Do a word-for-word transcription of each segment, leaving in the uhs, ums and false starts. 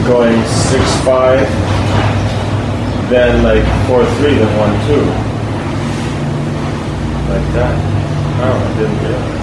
going six five, then like four three, then one two, like that. Oh, I didn't realize.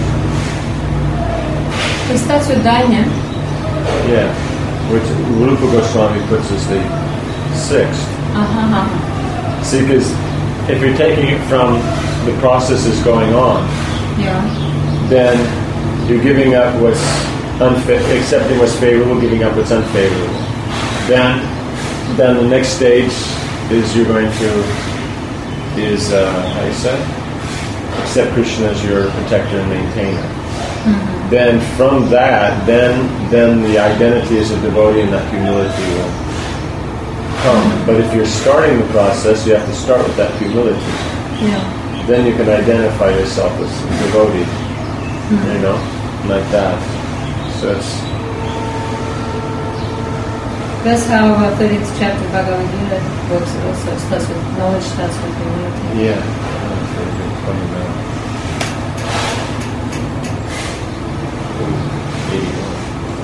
It starts with Dainya. Yeah, which Rupa Goswami puts as the sixth. Uh-huh. See, because if you're taking it from the processes going on, Yeah. then you're giving up what's unfa- accepting what's favorable, giving up what's unfavorable. Then, then the next stage is you're going to is uh, how do you say? Accept Krishna as your protector and maintainer. Mm-hmm. Then from that, then then the identity as a devotee and that humility will come. But if you're starting the process, you have to start with that humility. Yeah. Then you can identify yourself as a devotee, mm-hmm. you know, like that. So it's... That's how uh, thirteenth chapter of Bhagavad Gita works. It also starts with knowledge, starts with humility. Yeah. Funny now. eighty-one.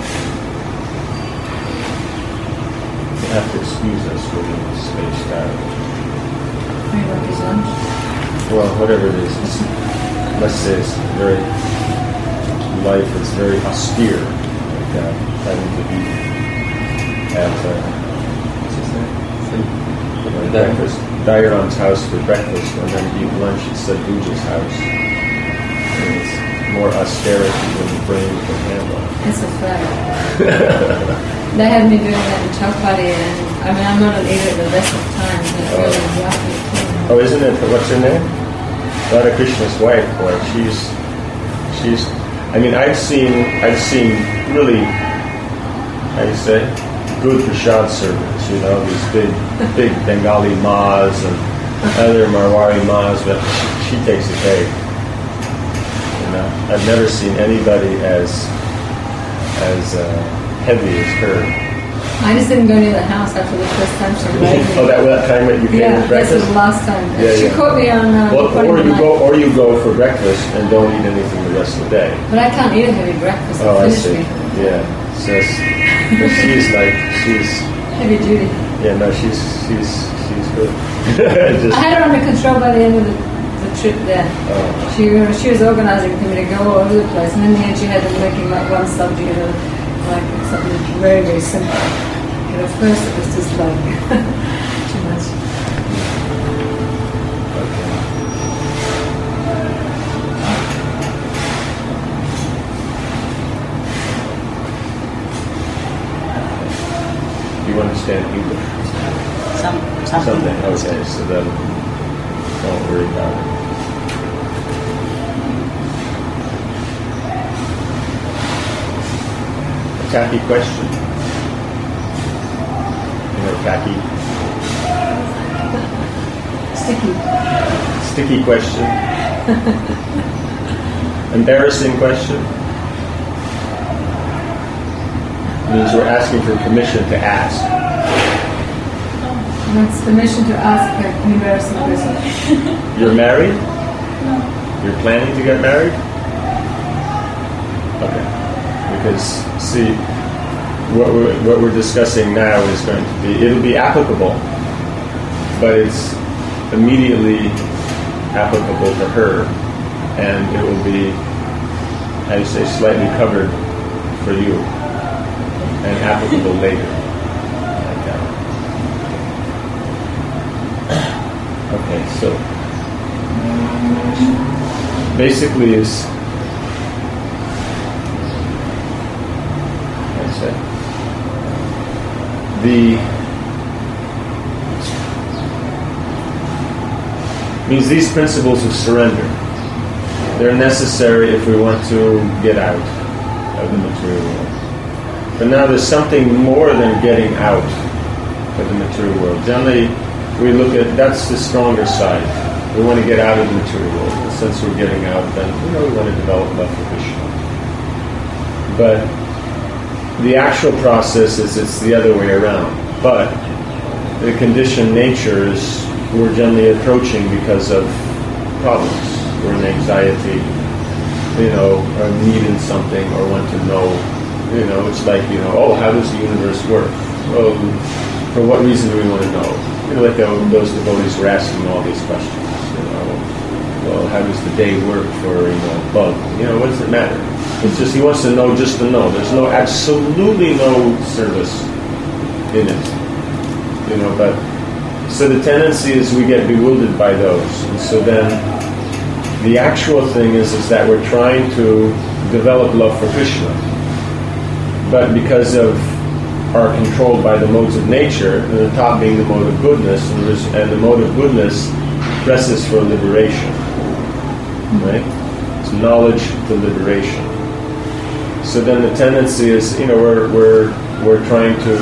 You have to excuse us for being spaced out. Maybe like his lunch. Well, whatever it is, it's, let's say it's very, life is very austere, like uh, having to eat at, uh, what's his name? Uh, breakfast. Dairon's house for breakfast, and then eat lunch at Sadhuja's house. And it's more austerity than the brain can handle. It's a fact. They had me doing that in Chowpatty, and I mean, I'm not an eater the best of times, and it really yucky. Oh, isn't it? What's her name? Radha Krishna's wife. Boy, she's she's. I mean, I've seen I've seen really, how do you say, good prasad servants. You know, these big big Bengali ma's and other Marwari ma's, but she, she takes the cake. You know, I've never seen anybody as as uh, heavy as her. I just didn't go near the house after the first time she invited me. Oh, that, that time that you came yeah, to breakfast? this was the last time. Yeah, she yeah. caught me on... Uh, well, or you go, or you go for breakfast and don't eat anything the rest of the day. But I can't eat a heavy breakfast. Oh, I finish see. Me. Yeah, so she's like she's heavy duty. Yeah, no, she's she's she's good. Just, I had her under control by the end of the, the trip there. Oh. She she was organising for me to go all over the place, and in the end she had them making like one subject, you know, like something very very simple. But at first it was just like too much. Okay. You understand English? Some, something. Something, okay, so then don't worry about it. A tacky question. You know, tacky. Sticky. Sticky question. Embarrassing question. Means we're asking for permission to ask. That's permission to ask an embarrassing question. You're married? No. You're planning to get married? Okay. Because, see, what we're, what we're discussing now is going to be, it'll be applicable, but it's immediately applicable to her, and it will be, how do you say, slightly covered for you, and applicable later. Like that. Okay, so basically is, how do you say, the means these principles of surrender, they're necessary if we want to get out of the material world. But now there's something more than getting out of the material world. Generally, we look at, that's the stronger side. We want to get out of the material world. And since we're getting out, then, you know, we want to develop love for Krishna. But the actual process is it's the other way around. But the conditioned nature is we're generally approaching because of problems. We're in anxiety, you know, or need in something, or want to know. You know, it's like, you know, oh, how does the universe work? well, for what reason do we want to know? You know, like the, those devotees were asking all these questions. You know, well, how does the day work for, you know, a bug? You know, what does it matter? It's just he wants to know just to know. There's no absolutely no service in it. You know, but so the tendency is we get bewildered by those, and so then the actual thing is is that we're trying to develop love for Krishna, but because of are controlled by the modes of nature, and the top being the mode of goodness, and the, and the mode of goodness presses for liberation, right? It's knowledge to liberation. So then the tendency is, you know, we're we're we're trying to,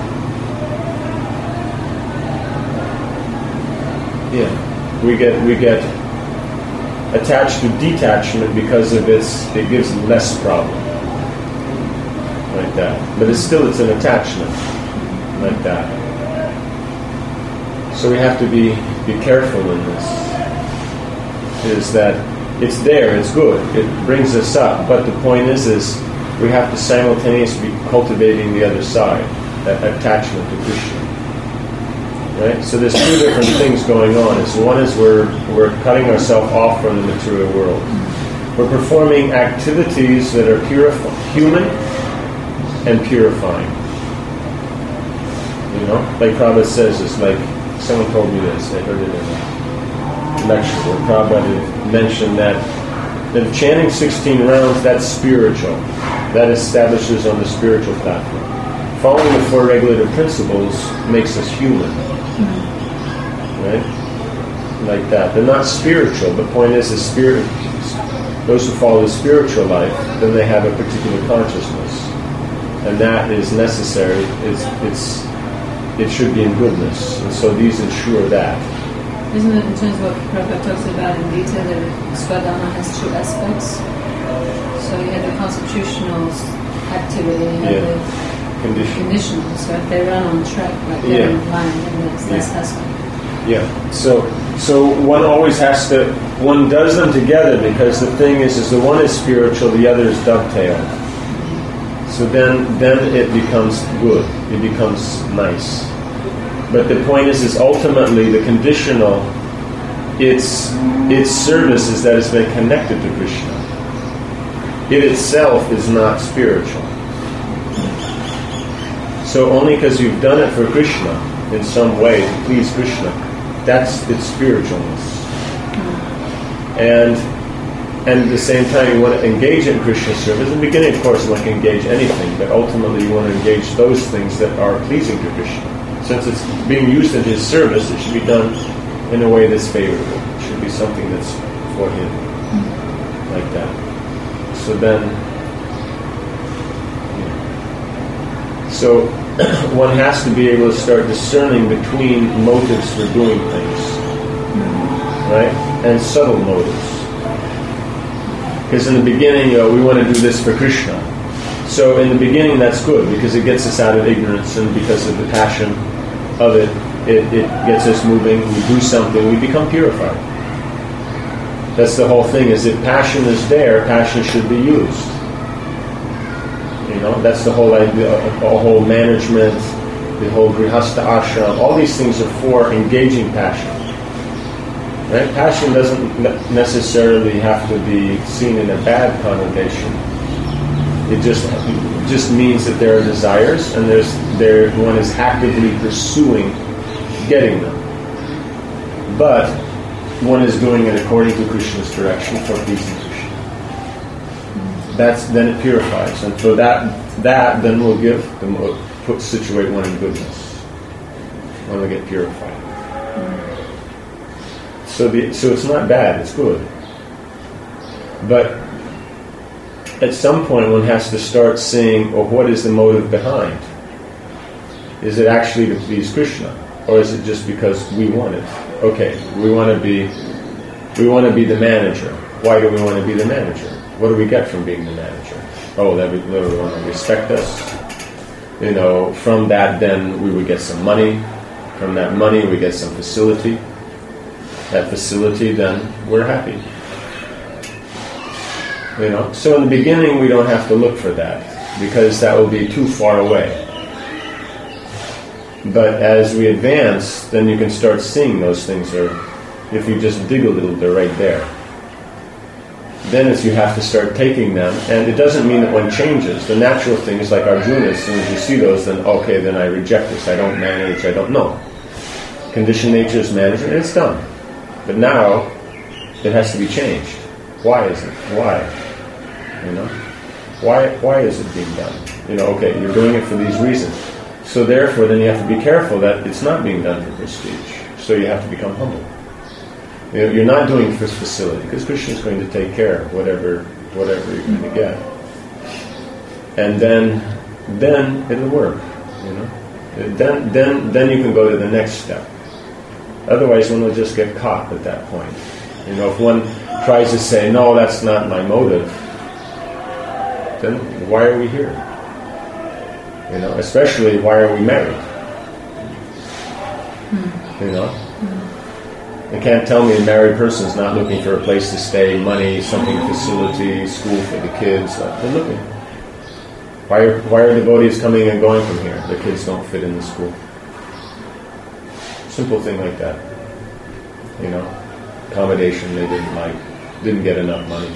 yeah, we get we get attached to detachment because of its it gives less problem. Like that, but it's still it's an attachment, like that. So we have to be be careful in this. Is that it's there, it's good, it brings us up, but the point is, is we have to simultaneously be cultivating the other side, that attachment to Krishna. Right. So there's two different things going on. Is one is we're we're cutting ourselves off from the material world. We're performing activities that are purifying, human. And purifying. You know? Like Prabhupada says, it's like, someone told me this, I heard it in a lecture where Prabhupada mentioned that, that chanting sixteen rounds, that's spiritual. That establishes on the spiritual platform. Following the four regulative principles makes us human. Right? Like that. They're not spiritual. The point is, is spirit, those who follow the spiritual life, then they have a particular consciousness. And that is necessary. It's, it's, it should be in goodness. And so these ensure that. Isn't it in terms of what Prabhupada talks about in detail that Swadharma has two aspects? So you have the constitutional activity, you have yeah. the Condition. conditionals, right? They run on track, like they're Yeah. in line, and that's, that's Yeah. aspect. Yeah. So so one always has to, one does them together because the thing is, is the one is spiritual, the other is dovetailed. So then, then it becomes good. It becomes nice. But the point is, is ultimately the conditional, its its service is that it's been connected to Krishna. It itself is not spiritual. So only because you've done it for Krishna in some way to please Krishna, that's its spiritualness. And And at the same time, you want to engage in Krishna service. In the beginning, of course, you want to engage anything, but ultimately you want to engage those things that are pleasing to Krishna. Since it's being used in His service, it should be done in a way that's favorable. It should be something that's for Him, like that. So then, yeah. So one has to be able to start discerning between motives for doing things, right, and subtle motives. Because in the beginning, you know, we want to do this for Krishna. So in the beginning, that's good because it gets us out of ignorance, and because of the passion of it, it, it gets us moving. We do something, we become purified. That's the whole thing. Is if passion is there, passion should be used. You know, that's the whole idea. The whole management, the whole grihastha ashram. All these things are for engaging passion. Right? Passion doesn't necessarily have to be seen in a bad connotation. It just it just means that there are desires, and there's there one is actively pursuing getting them. But one is doing it according to Krishna's direction for pleasing Krishna. That's then it purifies, and so that that then will give the put situate one in goodness. One will get purified. So the so it's not bad, it's good. But at some point one has to start seeing, well, what is the motive behind? Is it actually to please Krishna? Or is it just because we want it? Okay, we want to be we want to be the manager. Why do we want to be the manager? What do we get from being the manager? Oh, that everyone will respect us. You know, from that then we would get some money. From that money we get some facility. That facility, then we're happy. You know, so in the beginning we don't have to look for that because that will be too far away. But as we advance, then you can start seeing those things, or if you just dig a little, they're right there. Then it's you have to start taking them, and it doesn't mean that one changes. The natural thing is like Arjuna, as soon as you see those, then okay, then I reject this, I don't manage, I don't know. Conditioned nature is managed, and it's done. But now, it has to be changed. Why is it? Why? You know? Why, why is it being done? You know, okay, you're doing it for these reasons. So therefore, then you have to be careful that it's not being done for prestige. So you have to become humble. You know, you're not doing it for facility, because Krishna is going to take care of whatever whatever you're going to get. And then then it'll work. You know? Then then then you can go to the next step. Otherwise, one will just get caught at that point. You know, if one tries to say, no, that's not my motive, then why are we here? You know, especially why are we married? Mm. You know? Mm. You can't tell me a married person is not looking for a place to stay, money, something, facility, school for the kids. They're looking. Why are, why are devotees coming and going from here? The kids don't fit in the school. Simple thing like that. You know? Accommodation they didn't like. Didn't get enough money.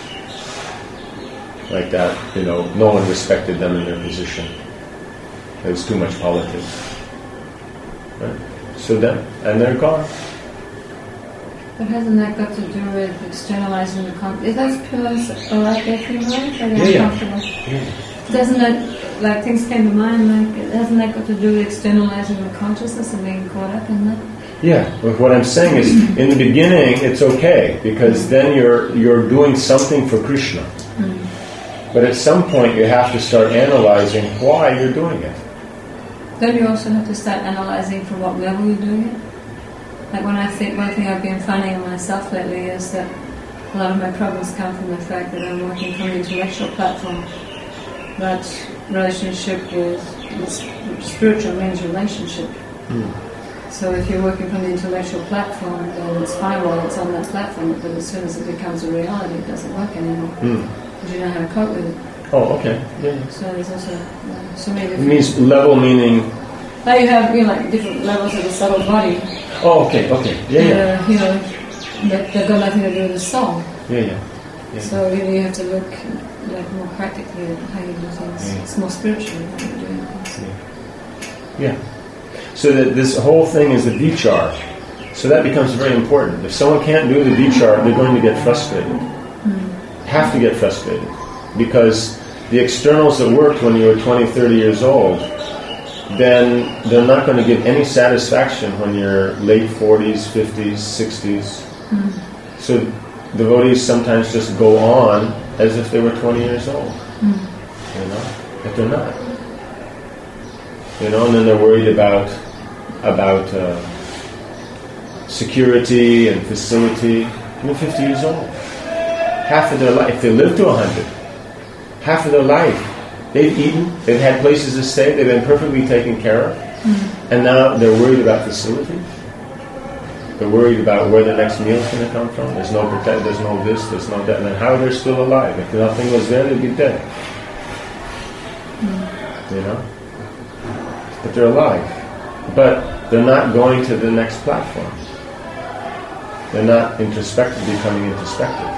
Like that, you know, no one respected them in their position. There was too much politics. Right? So then, and they're gone. But hasn't that got to do with externalizing the con? Is that pillars alright there for you, right? Yeah, yeah. yeah. Doesn't that, like things came to mind, like, hasn't that got to do with externalizing the consciousness and being caught up in that? Yeah, but what I'm saying is, in the beginning, it's okay, because then you're you're doing something for Krishna. Mm. But at some point, you have to start analyzing why you're doing it. Then you also have to start analyzing from what level you're doing it. Like when I think, one thing I've been finding in myself lately is that a lot of my problems come from the fact that I'm working from the intellectual platform. But relationship with, with spiritual means relationship. Mm. So if you're working from the intellectual platform, then it's fine while it's on that platform, but as soon as it becomes a reality, it doesn't work anymore. Mm. Because you know how to cope with it. Oh, okay. Yeah. So there's also uh, so many different... It means level meaning... Now you have, you know, like different levels of the subtle body. Oh, okay, okay. Yeah, yeah. Uh, you know, that, that got nothing to do with the soul. Yeah, yeah. yeah. So you know, you have to look like more practically at how you do things. Yeah. It's more spiritually how you're doing things. Yeah. yeah. So that this whole thing is the vichar. So that becomes very important. If someone can't do the vichar, they're going to get frustrated. Mm. Have to get frustrated. Because the externals that worked when you were twenty, thirty years old, then they're not going to give any satisfaction when you're late forties, fifties, sixties. Mm. So devotees sometimes just go on as if they were twenty years old. Mm. You know? But they're not. You know, and then they're worried about about uh, security and facility. They're fifty years old. Half of their life, if they live to one hundred, half of their life, they've eaten, they've had places to stay, they've been perfectly taken care of, mm-hmm. and now they're worried about facility. They're worried about where the next meal is going to come from. There's no protect, there's no this, there's no that, and then how they're still alive. If nothing was there, they'd be dead. Mm-hmm. You know? But they're alive. But they're not going to the next platform. They're not introspective, becoming introspective.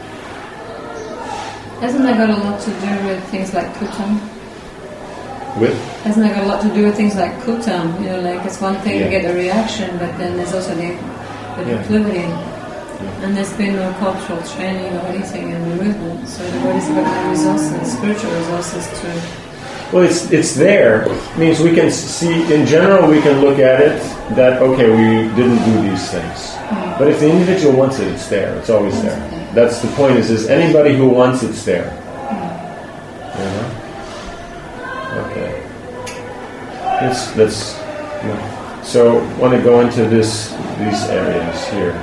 Hasn't that got a lot to do with things like kutam? With? Hasn't that got a lot to do with things like kutam? You know, like it's one thing yeah. to get a reaction, but then there's also the, the yeah. proclivity. Yeah. And there's been no cultural training or anything in the movement. So the Buddhists have got no resources, spiritual resources to... Well, it's it's there. It means we can see, in general, we can look at it that, okay, we didn't do these things. Mm. But if the individual wants it, it's there. It's always there. Okay. That's the point, is, is anybody who wants it's there. Mm. You know? Okay. Let's, let's, yeah. So, I want to go into this, these areas here.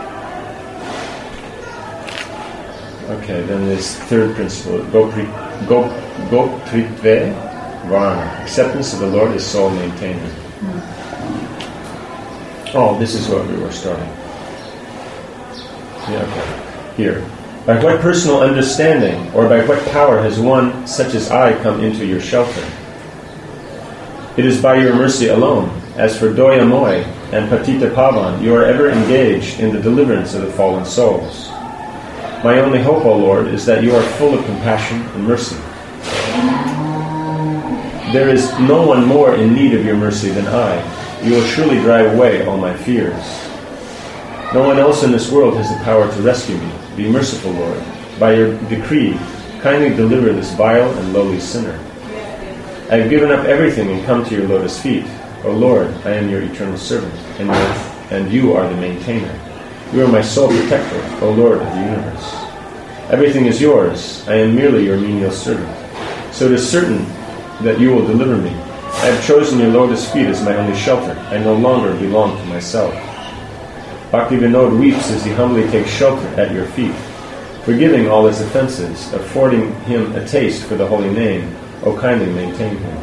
Okay, then this third principle, Gopri, Go, Gopritve Varna. Acceptance of the Lord is soul maintainer. Mm. Oh, this is what we were starting. Yeah, okay. Here. By what personal understanding or by what power has one such as I come into your shelter? It is by your mercy alone. As for Doya Moy and Patita Pavan, you are ever engaged in the deliverance of the fallen souls. My only hope, O Lord, is that you are full of compassion and mercy. There is no one more in need of your mercy than I. You will surely drive away all my fears. No one else in this world has the power to rescue me. Be merciful, Lord. By your decree, kindly deliver this vile and lowly sinner. I have given up everything and come to your lotus feet. O Lord, I am your eternal servant, and, your, and you are the maintainer. You are my sole protector, O Lord of the universe. Everything is yours. I am merely your menial servant. So it is certain that you will deliver me. I have chosen your lotus feet as my only shelter. I no longer belong to myself. Bhakti Vinod weeps as he humbly takes shelter at your feet, forgiving all his offenses, affording him a taste for the holy name. O kindly maintain him.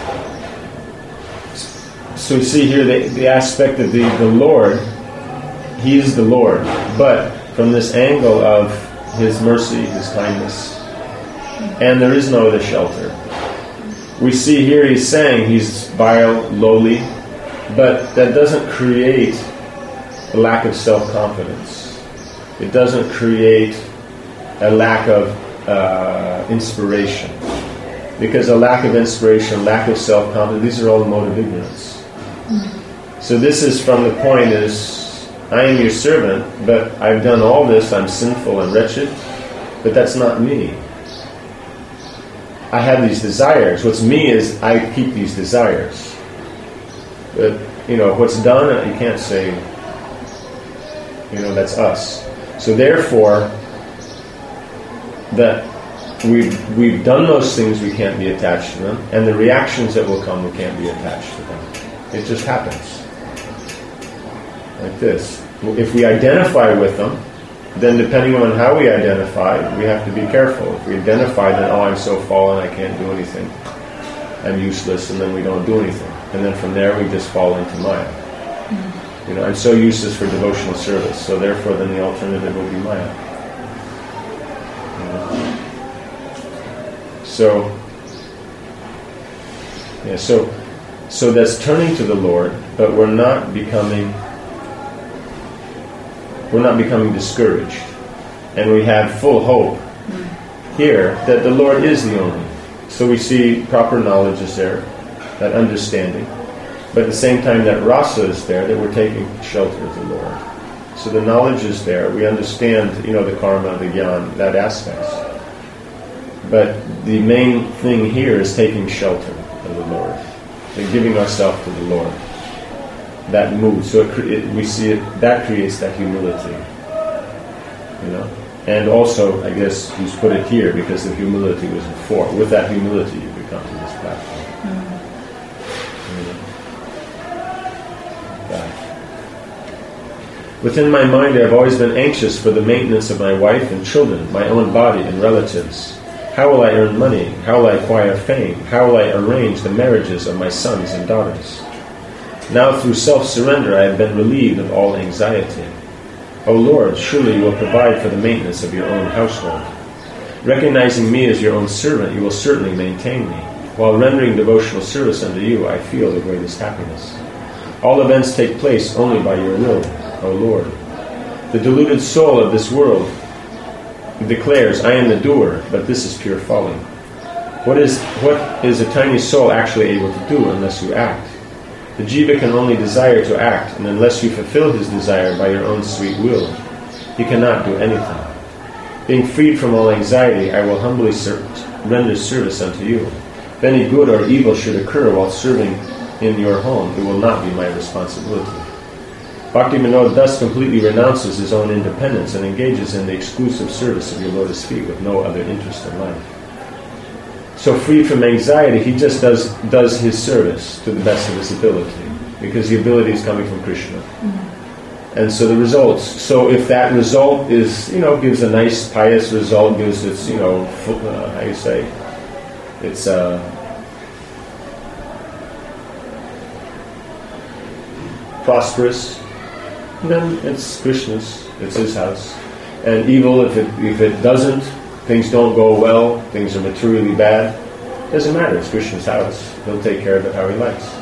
So you see here the, the aspect of the, the Lord. He is the Lord, but from this angle of his mercy, his kindness, and there is no other shelter. We see here he's saying he's vile, lowly, but that doesn't create a lack of self-confidence. It doesn't create a lack of uh, inspiration. Because a lack of inspiration, lack of self-confidence, these are all the mode of ignorance. Mm-hmm. So this is from the point is, I am your servant, but I've done all this, I'm sinful and wretched, but that's not me. I have these desires. What's me is I keep these desires. But, you know, what's done, you can't say, you know, that's us. So therefore, that we've, we've done those things, we can't be attached to them, and the reactions that will come, we can't be attached to them. It just happens. Like this. If we identify with them, then depending on how we identify, we have to be careful. If we identify that, oh, I'm so fallen, I can't do anything, I'm useless, and then we don't do anything. And then from there we just fall into Maya. Mm-hmm. You know, I'm so useless for devotional service, so therefore then the alternative will be Maya. You know? So, yeah, so, so that's turning to the Lord, but we're not becoming, we're not becoming discouraged, and we have full hope here that the Lord is the only. So we see proper knowledge is there, that understanding, but at the same time that rasa is there, that we're taking shelter of the Lord. So the knowledge is there. We understand, you know, the karma, the gyan, that aspect. But the main thing here is taking shelter of the Lord and giving ourselves to the Lord. That moves. So it, it, we see it. That creates that humility. You know, and also, I guess, he's put it here because the humility was before. With that humility, you become to this platform. Mm-hmm. You know? Within my mind, I have always been anxious for the maintenance of my wife and children, my own body and relatives. How will I earn money? How will I acquire fame? How will I arrange the marriages of my sons and daughters? Now through self-surrender I have been relieved of all anxiety. O Lord, surely you will provide for the maintenance of your own household. Recognizing me as your own servant, you will certainly maintain me. While rendering devotional service unto you, I feel the greatest happiness. All events take place only by your will, O Lord. The deluded soul of this world declares, I am the doer, but this is pure folly. What is what is a tiny soul actually able to do unless you act? The jiva can only desire to act, and unless you fulfill his desire by your own sweet will, he cannot do anything. Being freed from all anxiety, I will humbly ser- render service unto you. If any good or evil should occur while serving in your home, it will not be my responsibility. Bhakti Vinod thus completely renounces his own independence and engages in the exclusive service of your lotus feet with no other interest in life. So freed from anxiety, he just does does his service to the best of his ability, because the ability is coming from Krishna. Mm-hmm. And so the results, so if that result is, you know, gives a nice pious result, gives its, you know, full, uh, how you say, it's uh, prosperous, then it's Krishna's, it's his house. And evil, if it if it doesn't, things don't go well, things are materially bad, doesn't matter, it's Krishna's house. He'll take care of it how he likes.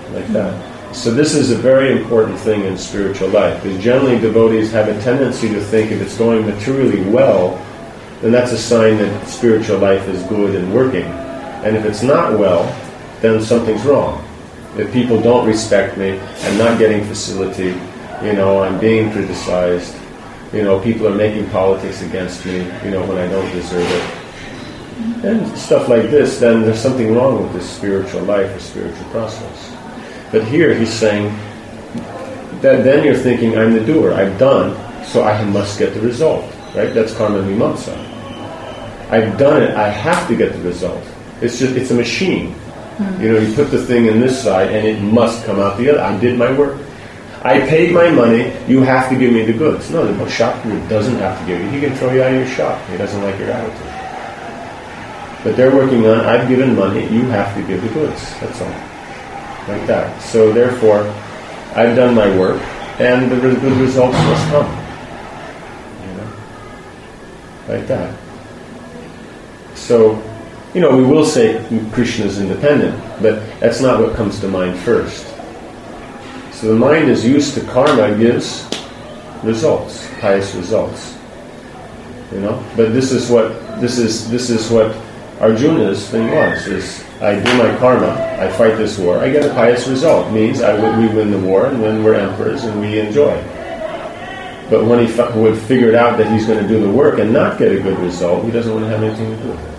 like that. So this is a very important thing in spiritual life, because generally devotees have a tendency to think if it's going materially well, then that's a sign that spiritual life is good and working. And if it's not well, then something's wrong. If people don't respect me, I'm not getting facility, you know, I'm being criticized, you know, people are making politics against me, you know, when I don't deserve it. And stuff like this, then there's something wrong with this spiritual life or spiritual process. But here he's saying that then you're thinking, I'm the doer, I've done, so I must get the result. Right? That's karma mimamsa. I've done it, I have to get the result. It's just, it's a machine. Mm-hmm. You know, you put the thing in this side and it must come out the other. I did my work. I paid my money, you have to give me the goods. No, the shopkeeper doesn't have to give you. He can throw you out of your shop. He doesn't like your attitude. But they're working on, I've given money, you have to give the goods. That's all. Like that. So therefore, I've done my work, and the re- good results must come. You know? Like that. So, you know, we will say Krishna is independent, but that's not what comes to mind first. So the mind is used to karma, gives results, pious results. You know? But this is what, this is, this is what Arjuna's thing was, is I do my karma, I fight this war, I get a pious result. Means I w- we win the war, and then we're emperors and we enjoy. But when he f- would figured out that he's going to do the work and not get a good result, he doesn't want to have anything to do with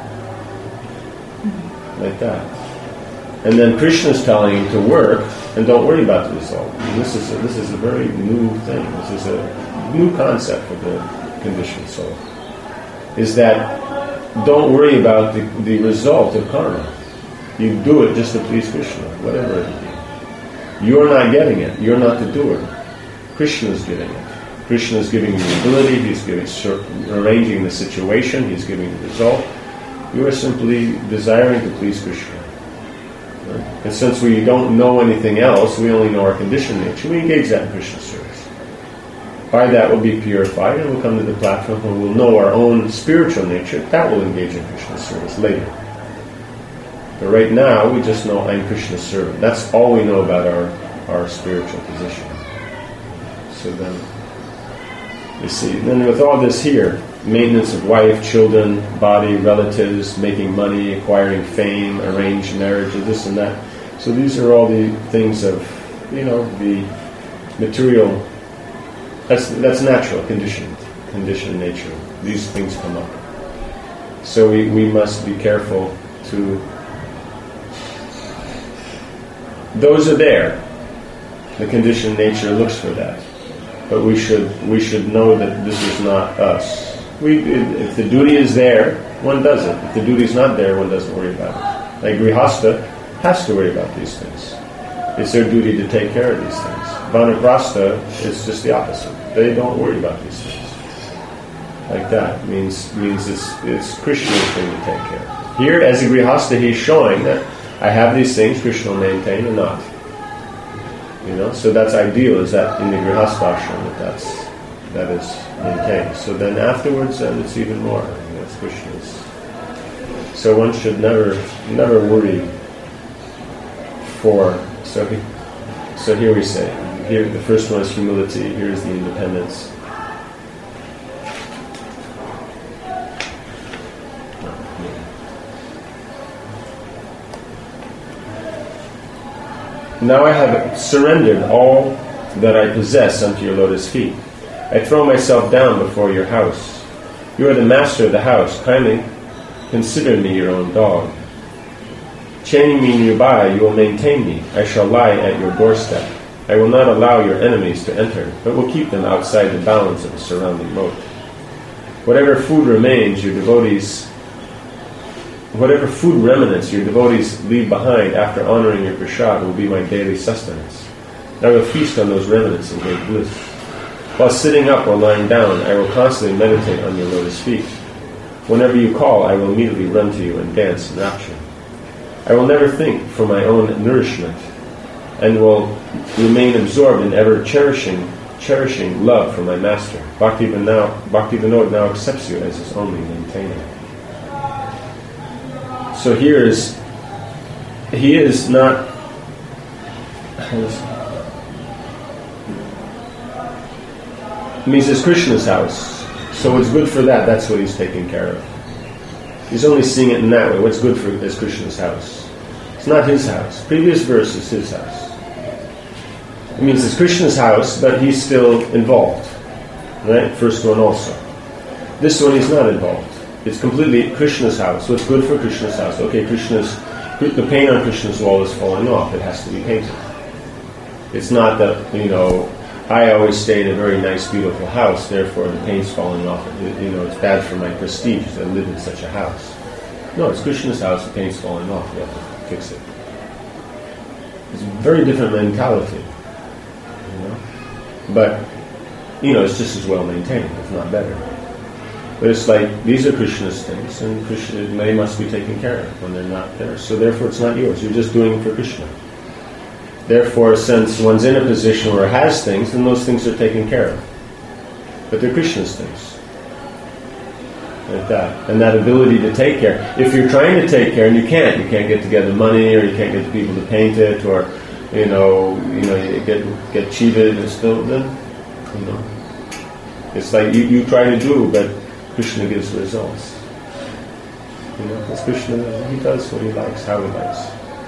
it. Like that. And then Krishna's telling him to work and don't worry about the result. And this is a, this is a very new thing. This is a new concept for the conditioned soul. Is that don't worry about the, the result of karma. You do it just to please Krishna, whatever it be. You're not getting it. You're not the doer. Krishna is giving it. Krishna is giving you the ability. He's giving, arranging the situation. He's giving the result. You are simply desiring to please Krishna. Right? And since we don't know anything else, we only know our conditioned nature, we engage that in Krishna's service. By that we'll be purified, and we'll come to the platform where we'll know our own spiritual nature. That will engage in Krishna's service later. But right now, we just know I'm Krishna's servant. That's all we know about our, our spiritual position. So then, you see, then with all this here, maintenance of wife, children, body, relatives, making money, acquiring fame, arranged marriages, this and that. So these are all the things of, you know, the material. That's that's natural, conditioned, conditioned nature. These things come up. So we, we must be careful to... Those are there. The conditioned nature looks for that. But we should we should know that this is not us. We If the duty is there, one does it. If the duty is not there, one doesn't worry about it. Like Grihastha has to worry about these things. It's their duty to take care of these things. Vanaprastha is just the opposite. They don't worry about these things. Like that means means it's it's Krishna's thing to take care of. Here, as a Grihastha, he's showing that I have these things, Krishna will maintain or not. You know, so that's ideal. Is that in the Grihastha ashram that that's that is maintained. So then afterwards, then it's even more. That's Krishna's. So one should never never worry for. So he, so here we say. Here, the first one is humility. Here is the independence. Now I have surrendered all that I possess unto your lotus feet. I throw myself down before your house. You are the master of the house. Kindly consider me your own dog. Chaining me nearby, you will maintain me. I shall lie at your doorstep. I will not allow your enemies to enter, but will keep them outside the bounds of the surrounding moat. Whatever food remains, your devotees, whatever food remnants your devotees leave behind after honoring your prasad will be my daily sustenance. I will feast on those remnants in great bliss. While sitting up or lying down, I will constantly meditate on your lotus feet. Whenever you call, I will immediately run to you and dance in rapture. I will never think for my own nourishment, and will remain absorbed in ever cherishing, cherishing love for my master. Bhakti Vinod now accepts you as his only maintainer. So here is, he is not It means it's Krishna's house. So what's good for that, that's what he's taking care of. He's only seeing it in that way. What's good for is Krishna's house. It's not his house. Previous verse is his house. It means it's Krishna's house, but he's still involved. Right? First one also. This one he's not involved. It's completely Krishna's house. What's good for Krishna's house? Okay, Krishna's the paint on Krishna's wall is falling off. It has to be painted. It's not that, you know, I always stay in a very nice, beautiful house, therefore the paint's falling off. It, you know, it's bad for my prestige to live in such a house. No, it's Krishna's house, the paint's falling off. You have to fix it. It's a very different mentality. You know? But, you know, it's just as well maintained, if not better. But it's like, these are Krishna's things, and Krishna, they must be taken care of when they're not there. So therefore it's not yours. You're just doing it for Krishna. Therefore, since one's in a position where it has things, then those things are taken care of. But they're Krishna's things. Like that. And that ability to take care. If you're trying to take care and you can't, you can't get together money, or you can't get the people to paint it, or, you know, you know, you get get cheated and still, then, you know. It's like you, you try to do, but Krishna gives the results. You know, because Krishna, he does what he likes, how he likes.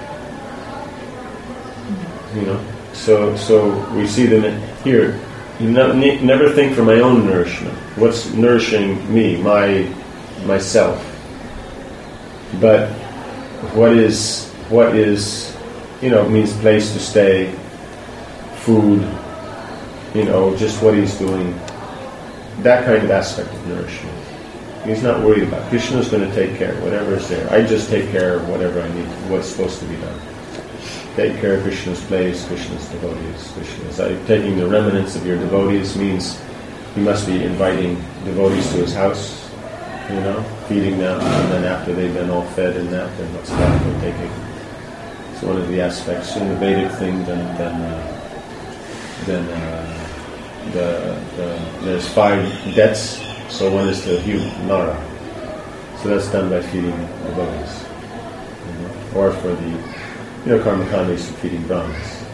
You know, so so we see them in, here. You no, ne- never think for my own nourishment. What's nourishing me, my myself? But what is what is, you know, means place to stay, food. You know, just what he's doing. That kind of aspect of nourishment. He's not worried about. Krishna's going to take care of whatever is there. I just take care of whatever I need, what's supposed to be done. Take care of Krishna's place, Krishna's devotees. Krishna's uh, taking the remnants of your devotees means you must be inviting devotees to his house, you know, feeding them, and then after they've been all fed in that, then what's that they're taking. It's one of the aspects in the Vedic thing. Then, then, uh, then uh, the, the there's five debts. So one is to human Nara. So that's done by feeding devotees, you know, or for the. You know, Karmakanda is feeding Brahmins.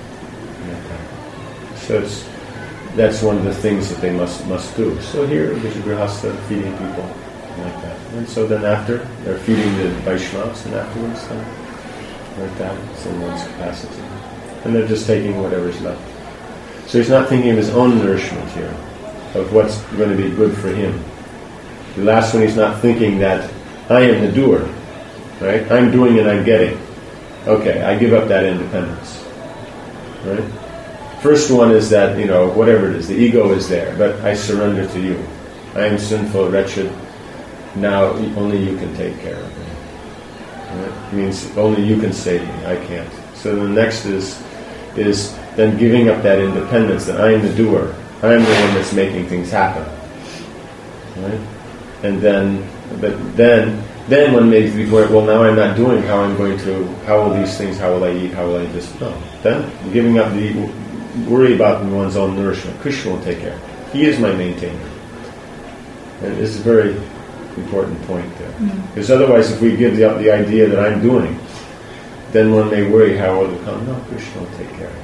So it's, that's one of the things that they must must do. So here, there's a Grihastha feeding people like that. And so then after, they're feeding the Vaishnavas, and afterwards, then, like that, it's in one's capacity. And they're just taking whatever's left. So he's not thinking of his own nourishment here, of what's going to be good for him. The last one, he's not thinking that I am the doer, right? I'm doing and I'm getting. Okay, I give up that independence. Right? First one is that, you know, whatever it is, the ego is there, but I surrender to you. I am sinful, wretched. Now only you can take care of me. Right? It means only you can save me. I can't. So the next is is then giving up that independence, that I am the doer. I am the one that's making things happen. Right? And then, but then. Then one may be worried, well, now I'm not doing, how I'm going to, how will these things, how will I eat, how will I just, no. Then, giving up the, worry about one's own nourishment. Krishna will take care. He is my maintainer. And it's a very important point there. Mm. Because otherwise, if we give the, the idea that I'm doing, then one may worry how will it come. No, Krishna will take care.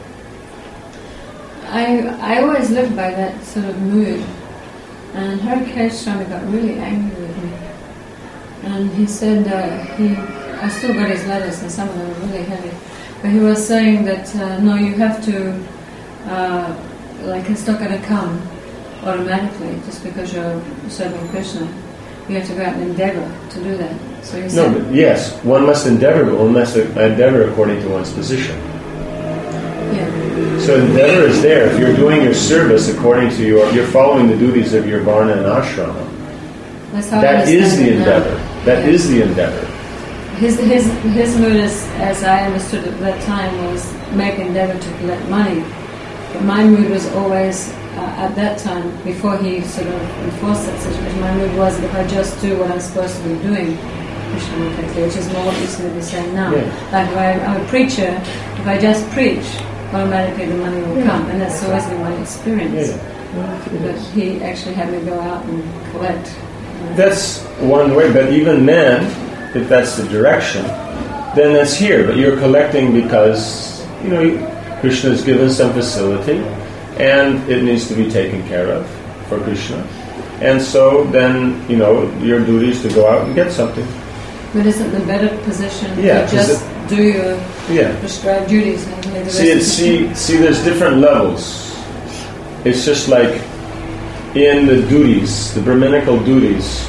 I I always lived by that sort of mood. And Harikesh Swami got really angry with me. And he said uh, he, I still got his letters, and some of them are really heavy. But he was saying that uh, no, you have to, uh, like it's not going to come automatically just because you're serving Krishna. You have to go out and endeavor to do that. So he said, no, but yes, one must endeavor, but one must endeavor according to one's position. Yeah. So endeavor is there. If you're doing your service according to your, you're following the duties of your varna and ashrama. That's how that I is the endeavor. Now. That yeah. is the endeavor. His his his mood, is, as I understood at that time, was make endeavor to collect money. But my mood was always, uh, at that time, before he sort of enforced that situation, my mood was that if I just do what I'm supposed to be doing, Krishna will take care, which is more what you seem to be saying now. Yeah. Like if I, I'm a preacher, if I just preach, automatically the money will yeah. come, and that's always been my experience. Yeah. But he actually had me go out and collect. That's one way, but even then, if that's the direction, then that's here. But you're collecting because, you know, Krishna is given some facility, and it needs to be taken care of for Krishna. And so then, you know, your duty is to go out and get something. But isn't the better position Yeah, to just it, do your yeah. prescribed duties and leave the See, it, rest see, see, there's different levels. It's just like in the duties, the Brahminical duties,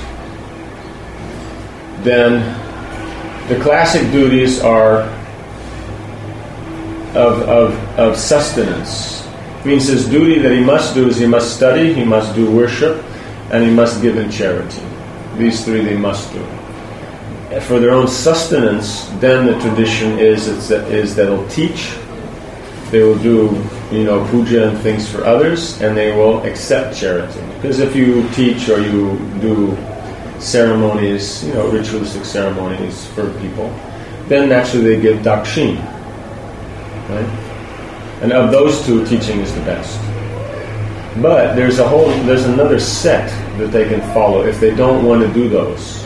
then the classic duties are of, of, of sustenance. It means his duty that he must do is he must study, he must do worship, and he must give in charity. These three they must do. For their own sustenance, then the tradition is it's that, is that they'll teach, they will do, you know, puja and things for others, and they will accept charity. Because if you teach or you do ceremonies, you know, ritualistic ceremonies for people, then naturally they give dakshin, right? And of those two, teaching is the best. But there's a whole, there's another set that they can follow if they don't want to do those.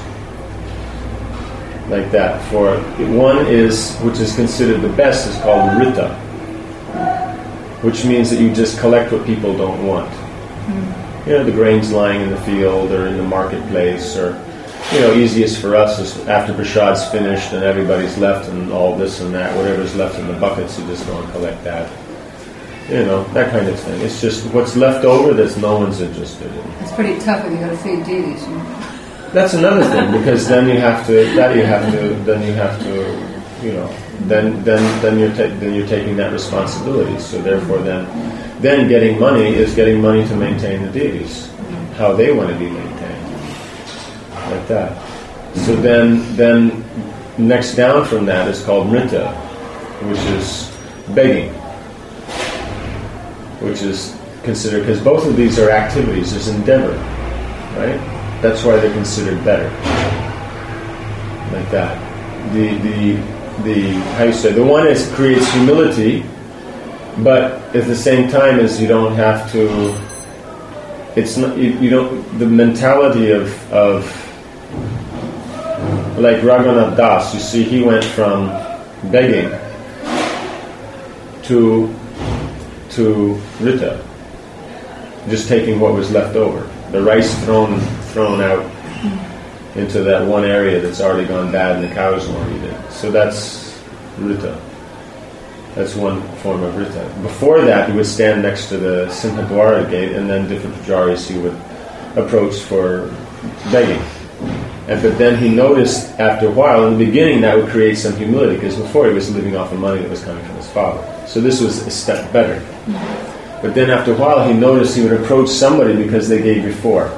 Like that. For one is, which is considered the best, is called Rita, which means that you just collect what people don't want. Mm. You know, the grains lying in the field or in the marketplace, or, you know, easiest for us is after prasad's finished and everybody's left and all this and that, whatever's left in the buckets, you just go and collect that. You know, that kind of thing. It's just what's left over that no one's interested in. It's pretty tough if you've got to feed deities, you know. That's another thing, because then you have to. That you have to. Then you have to. You know. Then then then you're ta- then you're taking that responsibility. So therefore, then then getting money is getting money to maintain the deities, how they want to be maintained, like that. So then then next down from that is called mrita, which is begging, which is considered, because both of these are activities. There's endeavor, right? That's why they're considered better. Like that. The the the how you say the one is creates humility, but at the same time as you don't have to. It's not you, you don't the mentality of of like Raghunath Das. You see, he went from begging to to Rita, just taking what was left over. The rice thrown thrown out into that one area that's already gone bad and the cows won't eat it. So that's Rita. That's one form of Rita. Before that, he would stand next to the Simhadwara gate, and then different pujaris he would approach for begging. And but then he noticed after a while, in the beginning, that would create some humility, because before he was living off the money that was coming from his father. So this was a step better. But then after a while, he noticed he would approach somebody because they gave before.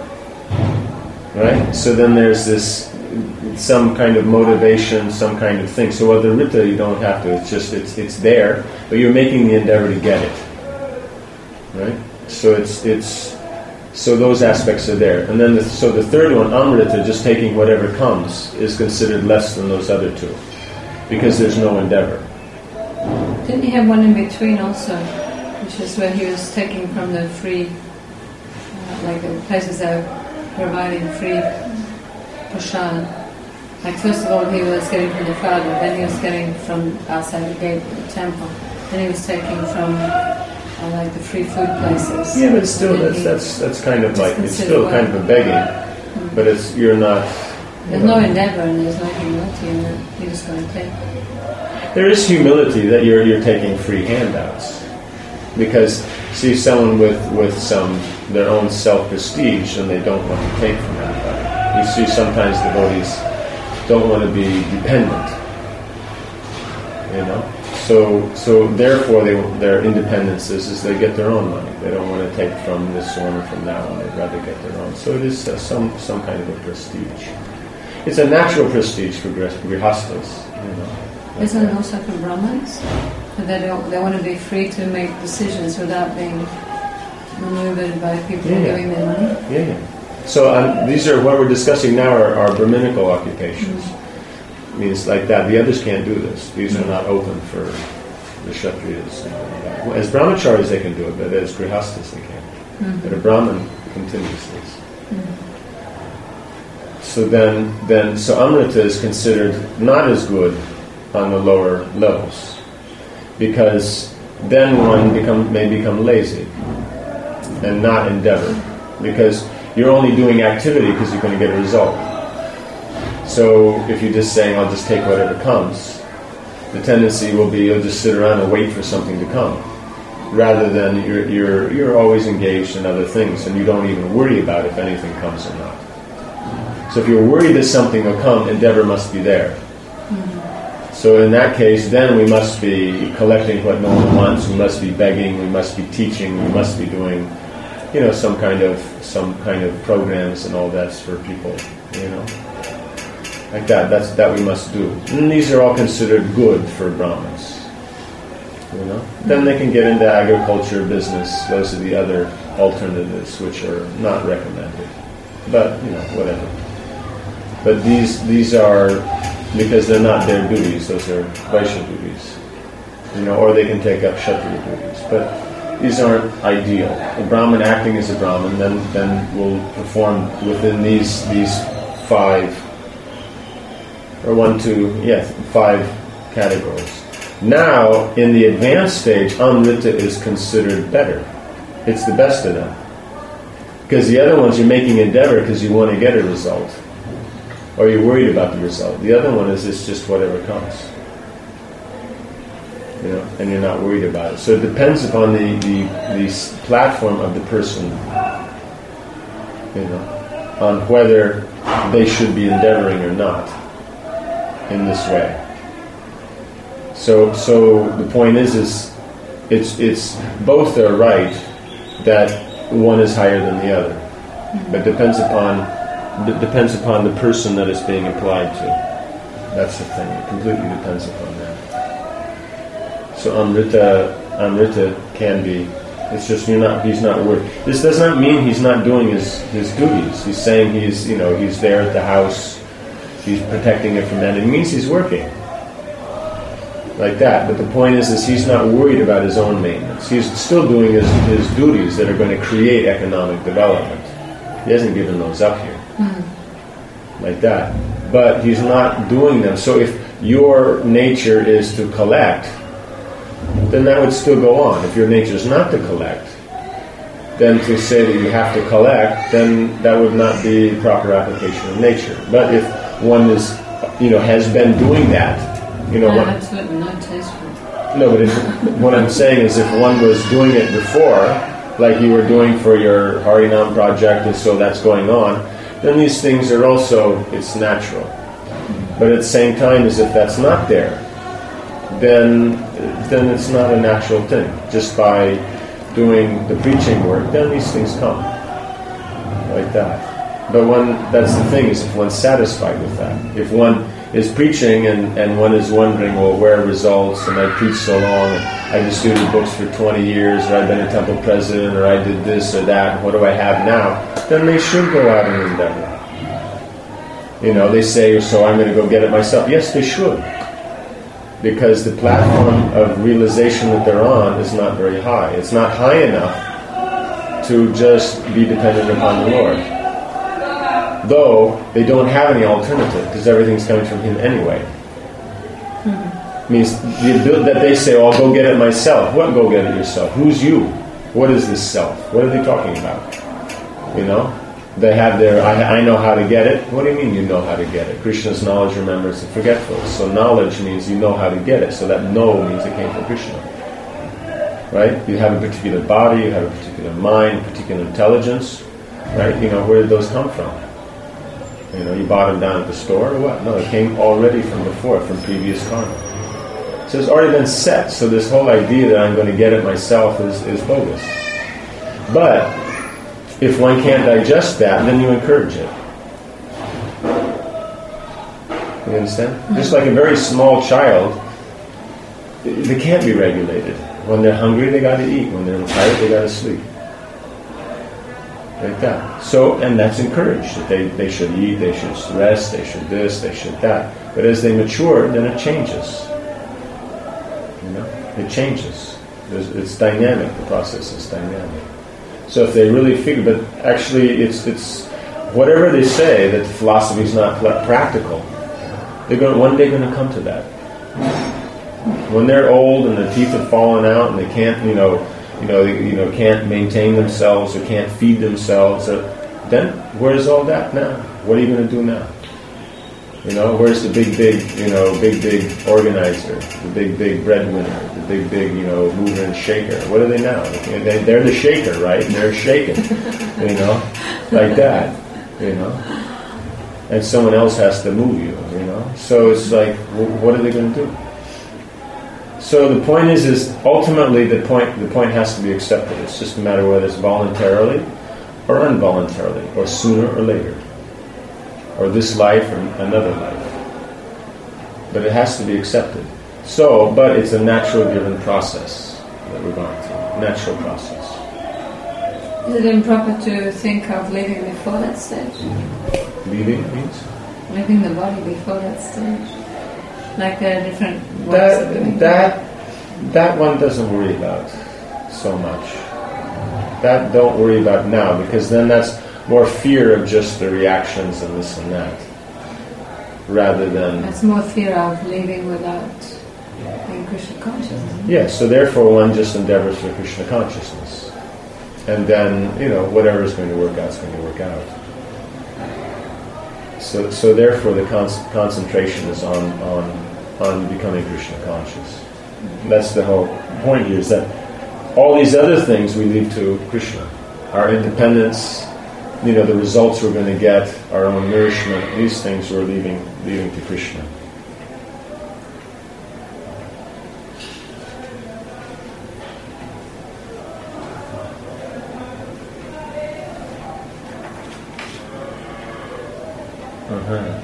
Right? So then there's this, some kind of motivation, some kind of thing. So with the Rita, you don't have to. It's just, it's it's there, but you're making the endeavor to get it. Right? So it's, it's so those aspects are there. And then, the, so the third one, Amrita, just taking whatever comes, is considered less than those other two, because there's no endeavor. Didn't he have one in between also? Which is where he was taking from the free, uh, like the places that are providing free prasad. Like first of all he was getting from the father, then he was getting from outside the gate of the temple, then he was taking from uh, like the free food places. Yeah, but still, that's that's that's kind of like it's still kind of a begging, mm-hmm. But it's you're not. There's no endeavor and there's no humility in it. You're just going to take. There is humility that you're you're taking free handouts. Because see someone with, with some their own self-prestige and they don't want to take from anybody. You see sometimes devotees don't want to be dependent. You know? So so therefore they their independence is, is they get their own money. They don't want to take from this one or from that one. They'd rather get their own. So it is uh, some some kind of a prestige. It's a natural prestige for grihastas, you know. Isn't it also for Brahmins? They don't. They want to be free to make decisions without being maneuvered by people yeah. giving them money. Yeah. yeah. So um, these are what we're discussing now are, are Brahminical occupations. Mm-hmm. Means like that. The others can't do this. These mm-hmm. are not open for the Kshatriyas. As brahmacharis they can do it, but as grihastas they can't. Mm-hmm. But a Brahmin continues this. Mm-hmm. So then, then so Amrita is considered not as good on the lower levels. Because then one become may become lazy and not endeavor, because you're only doing activity because you're going to get a result. So if you're just saying, I'll just take whatever comes, the tendency will be you'll just sit around and wait for something to come, rather than you're, you're, you're always engaged in other things and you don't even worry about if anything comes or not. So if you're worried that something will come, endeavor must be there. Mm-hmm. So in that case, then we must be collecting what no one wants, we must be begging, we must be teaching, we must be doing, you know, some kind of some kind of programs and all that for people, you know. Like that, that's that we must do. And these are all considered good for Brahmins. You know? Then they can get into agriculture, business, those are the other alternatives which are not recommended. But, you know, whatever. But these these are, because they're not their duties, those are Vaishya duties. You know, or they can take up Kshatriya duties. But these aren't ideal. A Brahmin acting as a Brahmin then then will perform within these these five or one, two, yes, five categories. Now, in the advanced stage, Amrita is considered better. It's the best of them. Because the other ones you're making endeavor because you want to get a result. Or you're worried about the result. The other one is it's just whatever comes. You know, and you're not worried about it. So it depends upon the, the, the platform of the person. You know, on whether they should be endeavoring or not. In this way. So, so the point is, is it's it's both are right that one is higher than the other, but depends upon it depends upon the person that it's being applied to. That's the thing. It completely depends upon that. So Amrita, Amrita can be. It's just you're not. He's not worth. This does not mean he's not doing his his duties. He's saying he's you know he's there at the house. He's protecting it from that. It means he's working. Like that. But the point is, is he's not worried about his own maintenance. He's still doing his, his duties that are going to create economic development. He hasn't given those up here. Mm-hmm. Like that. But he's not doing them. So if your nature is to collect, then that would still go on. If your nature is not to collect, then to say that you have to collect, then that would not be proper application of nature. But if one is, you know, has been doing that, you know. I what, have absolutely no taste for it. No, but if, what I'm saying is, if one was doing it before, like you were doing for your Harinam project, and so that's going on, then these things are also, it's natural. But at the same time, as if that's not there, then then it's not a natural thing. Just by doing the preaching work, then these things come like that. But one, that's the thing, is if one's satisfied with that. If one is preaching and, and one is wondering, well, where are results, and I preached so long, and I distributed books for twenty years, or I've been a temple president, or I did this or that, and what do I have now? Then they should go out and endeavor. You know, they say, so I'm going to go get it myself. Yes, they should. Because the platform of realization that they're on is not very high. It's not high enough to just be dependent upon the Lord. Though they don't have any alternative, because everything's coming from Him anyway. Mm-hmm. Means the ability that they say, oh, I'll go get it myself. What go get it yourself? Who's you? What is this self? What are they talking about? You know? They have their, I, I know how to get it. What do you mean you know how to get it? Krishna's knowledge remembers the forgetful. So knowledge means you know how to get it. So that know means it came from Krishna. Right? You have a particular body, you have a particular mind, a particular intelligence. Right? You know, where did those come from? You know, you bought them down at the store or what? No, it came already from before, from previous karma. So it's already been set. So this whole idea that I'm going to get it myself is, is bogus. But if one can't digest that, then you encourage it. You understand? Mm-hmm. Just like a very small child, they can't be regulated. When they're hungry, they got to eat. When they're tired, they got to sleep. Like that. So, and that's encouraged. That they, they should eat, they should rest, they should this, they should that. But as they mature, then it changes. You know? It changes. There's, it's dynamic. The process is dynamic. So if they really figure, but actually it's it's whatever they say that philosophy is not practical, they're going one day going to come to that. When they're old and their teeth have fallen out and they can't, you know, you know, they, you know, can't maintain themselves or can't feed themselves, uh, then where's all that now? What are you going to do now? You know, where's the big, big, you know, big, big organizer, the big, big breadwinner, the big, big, you know, mover and shaker? What are they now? They, they're the shaker, right? They're shaking, you know, like that, you know. And someone else has to move you, you know. So it's like, well, what are they going to do? So the point is, is ultimately the point. The point has to be accepted. It's just a matter of whether it's voluntarily or involuntarily, or sooner or later, or this life or another life. But it has to be accepted. So, but it's a natural given process that we're going through. Natural process. Is it improper to think of leaving before that stage? Leaving means? Leaving the body before that stage. Like there are different ways That, of doing that, that one doesn't worry about so much. That don't worry about now, because then that's more fear of just the reactions and this and that, rather than... That's more fear of leaving without being Krishna conscious. Yeah, so therefore one just endeavors for Krishna consciousness. And then, you know, whatever is going to work out is going to work out. So so therefore the con- concentration is on, on, on becoming Krishna conscious. That's the whole point here, is that all these other things we leave to Krishna. Our independence, you know, the results we're going to get, our own nourishment, these things we're leaving, leaving to Krishna. Uh-huh.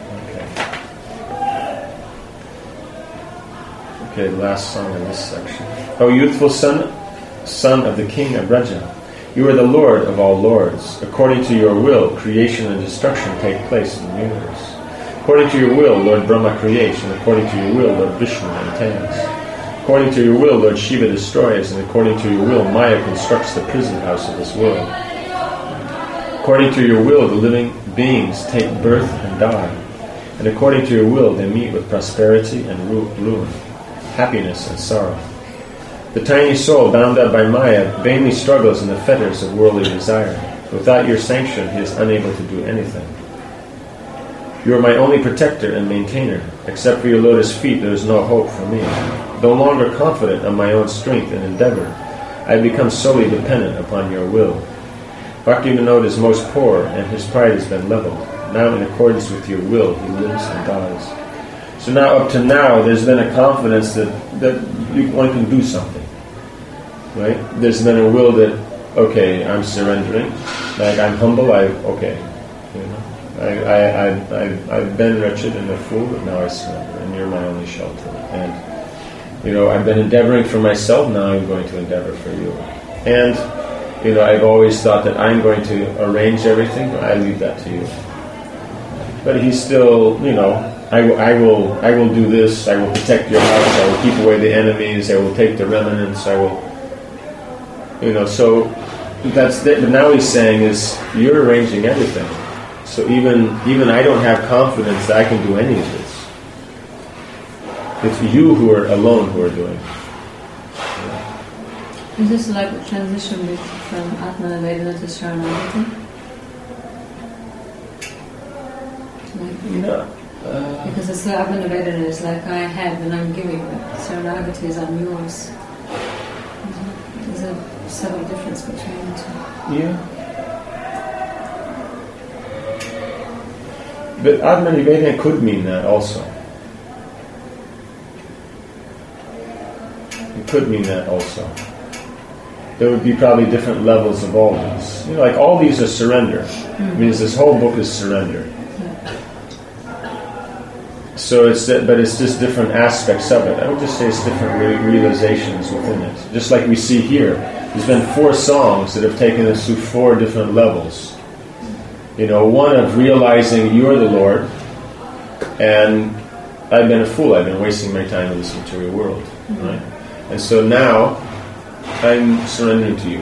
Okay. Okay, the last song in this section. O youthful son, son of the king of Braja, you are the Lord of all lords. According to your will, creation and destruction take place in the universe. According to your will, Lord Brahma creates, and according to your will, Lord Vishnu maintains. According to your will, Lord Shiva destroys, and according to your will, Maya constructs the prison house of this world. According to your will, the living beings take birth and die, and according to your will, they meet with prosperity and ru- ruin, happiness and sorrow. The tiny soul, bound up by Maya, vainly struggles in the fetters of worldly desire. Without your sanction, he is unable to do anything. You are my only protector and maintainer. Except for your lotus feet, there is no hope for me. No longer confident of my own strength and endeavor, I have become solely dependent upon your will. Bhaktivinoda is most poor, and his pride has been leveled. Now, in accordance with your will, he lives and dies. So now, up to now, there's been a confidence that, that you, one can do something. Right? There's been a will that, okay, I'm surrendering. Like, I'm humble, I, okay. You know, I, I, I, I, I've been wretched and a fool, but now I surrender, and you're my only shelter. And, you know, I've been endeavoring for myself, now I'm going to endeavor for you. And, you know, I've always thought that I'm going to arrange everything, but I leave that to you. But he's still, you know, I, w- I will I will do this, I will protect your house, I will keep away the enemies, I will take the remnants, I will, you know, so that's the, but now he's saying is, you're arranging everything. So even even I don't have confidence that I can do any of this. It's you who are alone who are doing it. Is this like a transition from Atma-Nivedana to Sharanagati? Like, No. Uh, because it's like Atma-Nivedana is like I have and I'm giving, but Sharanagati is I'm yours. There's a subtle difference between the two. yeah. But Atma-Nivedana could mean that also. It could mean that also. There would be probably different levels of all these. You know, like all these are surrender. Mm. It means this whole book is surrender. Yeah. So it's that, but it's just different aspects of it. I would just say it's different re- realizations within it. Just like we see here, there's been four songs that have taken us through four different levels. You know, one of realizing you're the Lord, and I've been a fool. I've been wasting my time in this material world, mm-hmm. right? And so now I'm surrendering to you.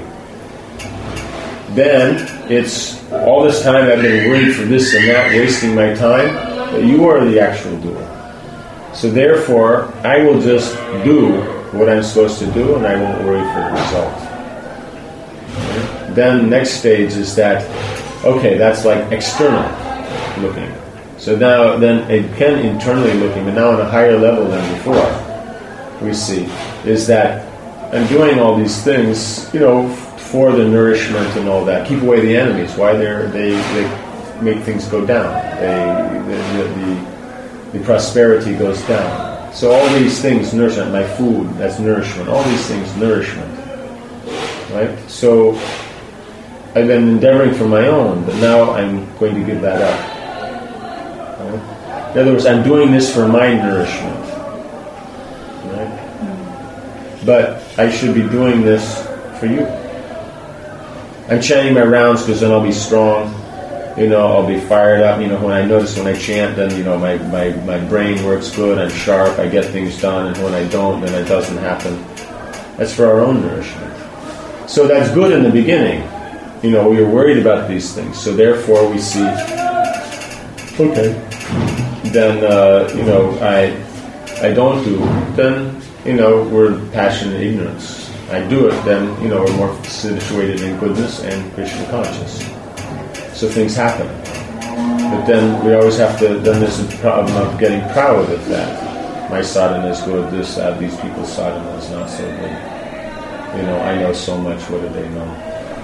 Then it's all this time I've been worried for this and that, wasting my time, but you are the actual doer. So therefore, I will just do what I'm supposed to do, and I won't worry for the result. Okay? Then next stage is that, okay, that's like external looking. So now, then again internally looking, but now on a higher level than before, we see, is that I'm doing all these things, you know, for the nourishment and all that. Keep away the enemies. Why they're, they they make things go down. They the, the, the, the prosperity goes down. So all these things, nourishment, my food, that's nourishment. All these things, nourishment. Right? So I've been endeavoring for my own, but now I'm going to give that up. Right? In other words, I'm doing this for my nourishment. Right? But I should be doing this for you. I'm chanting my rounds because then I'll be strong. You know, I'll be fired up. You know, when I notice when I chant, then, you know, my, my, my brain works good. I'm sharp. I get things done. And when I don't, then it doesn't happen. That's for our own nourishment. So that's good in the beginning. You know, we are worried about these things. So therefore we see, okay, then, uh, you know, I I don't do, then, you know, we're passionate ignorance. I do it, then, you know, we're more situated in goodness and Krishna conscious. So things happen. But then we always have to, then there's a problem of getting proud of that. My sadhana is good, this, that, these people's sadhana is not so good. You know, I know so much, what do they know?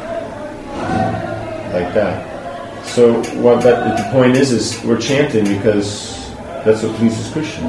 Like that. So what that, the point is, is we're chanting because that's what pleases Krishna.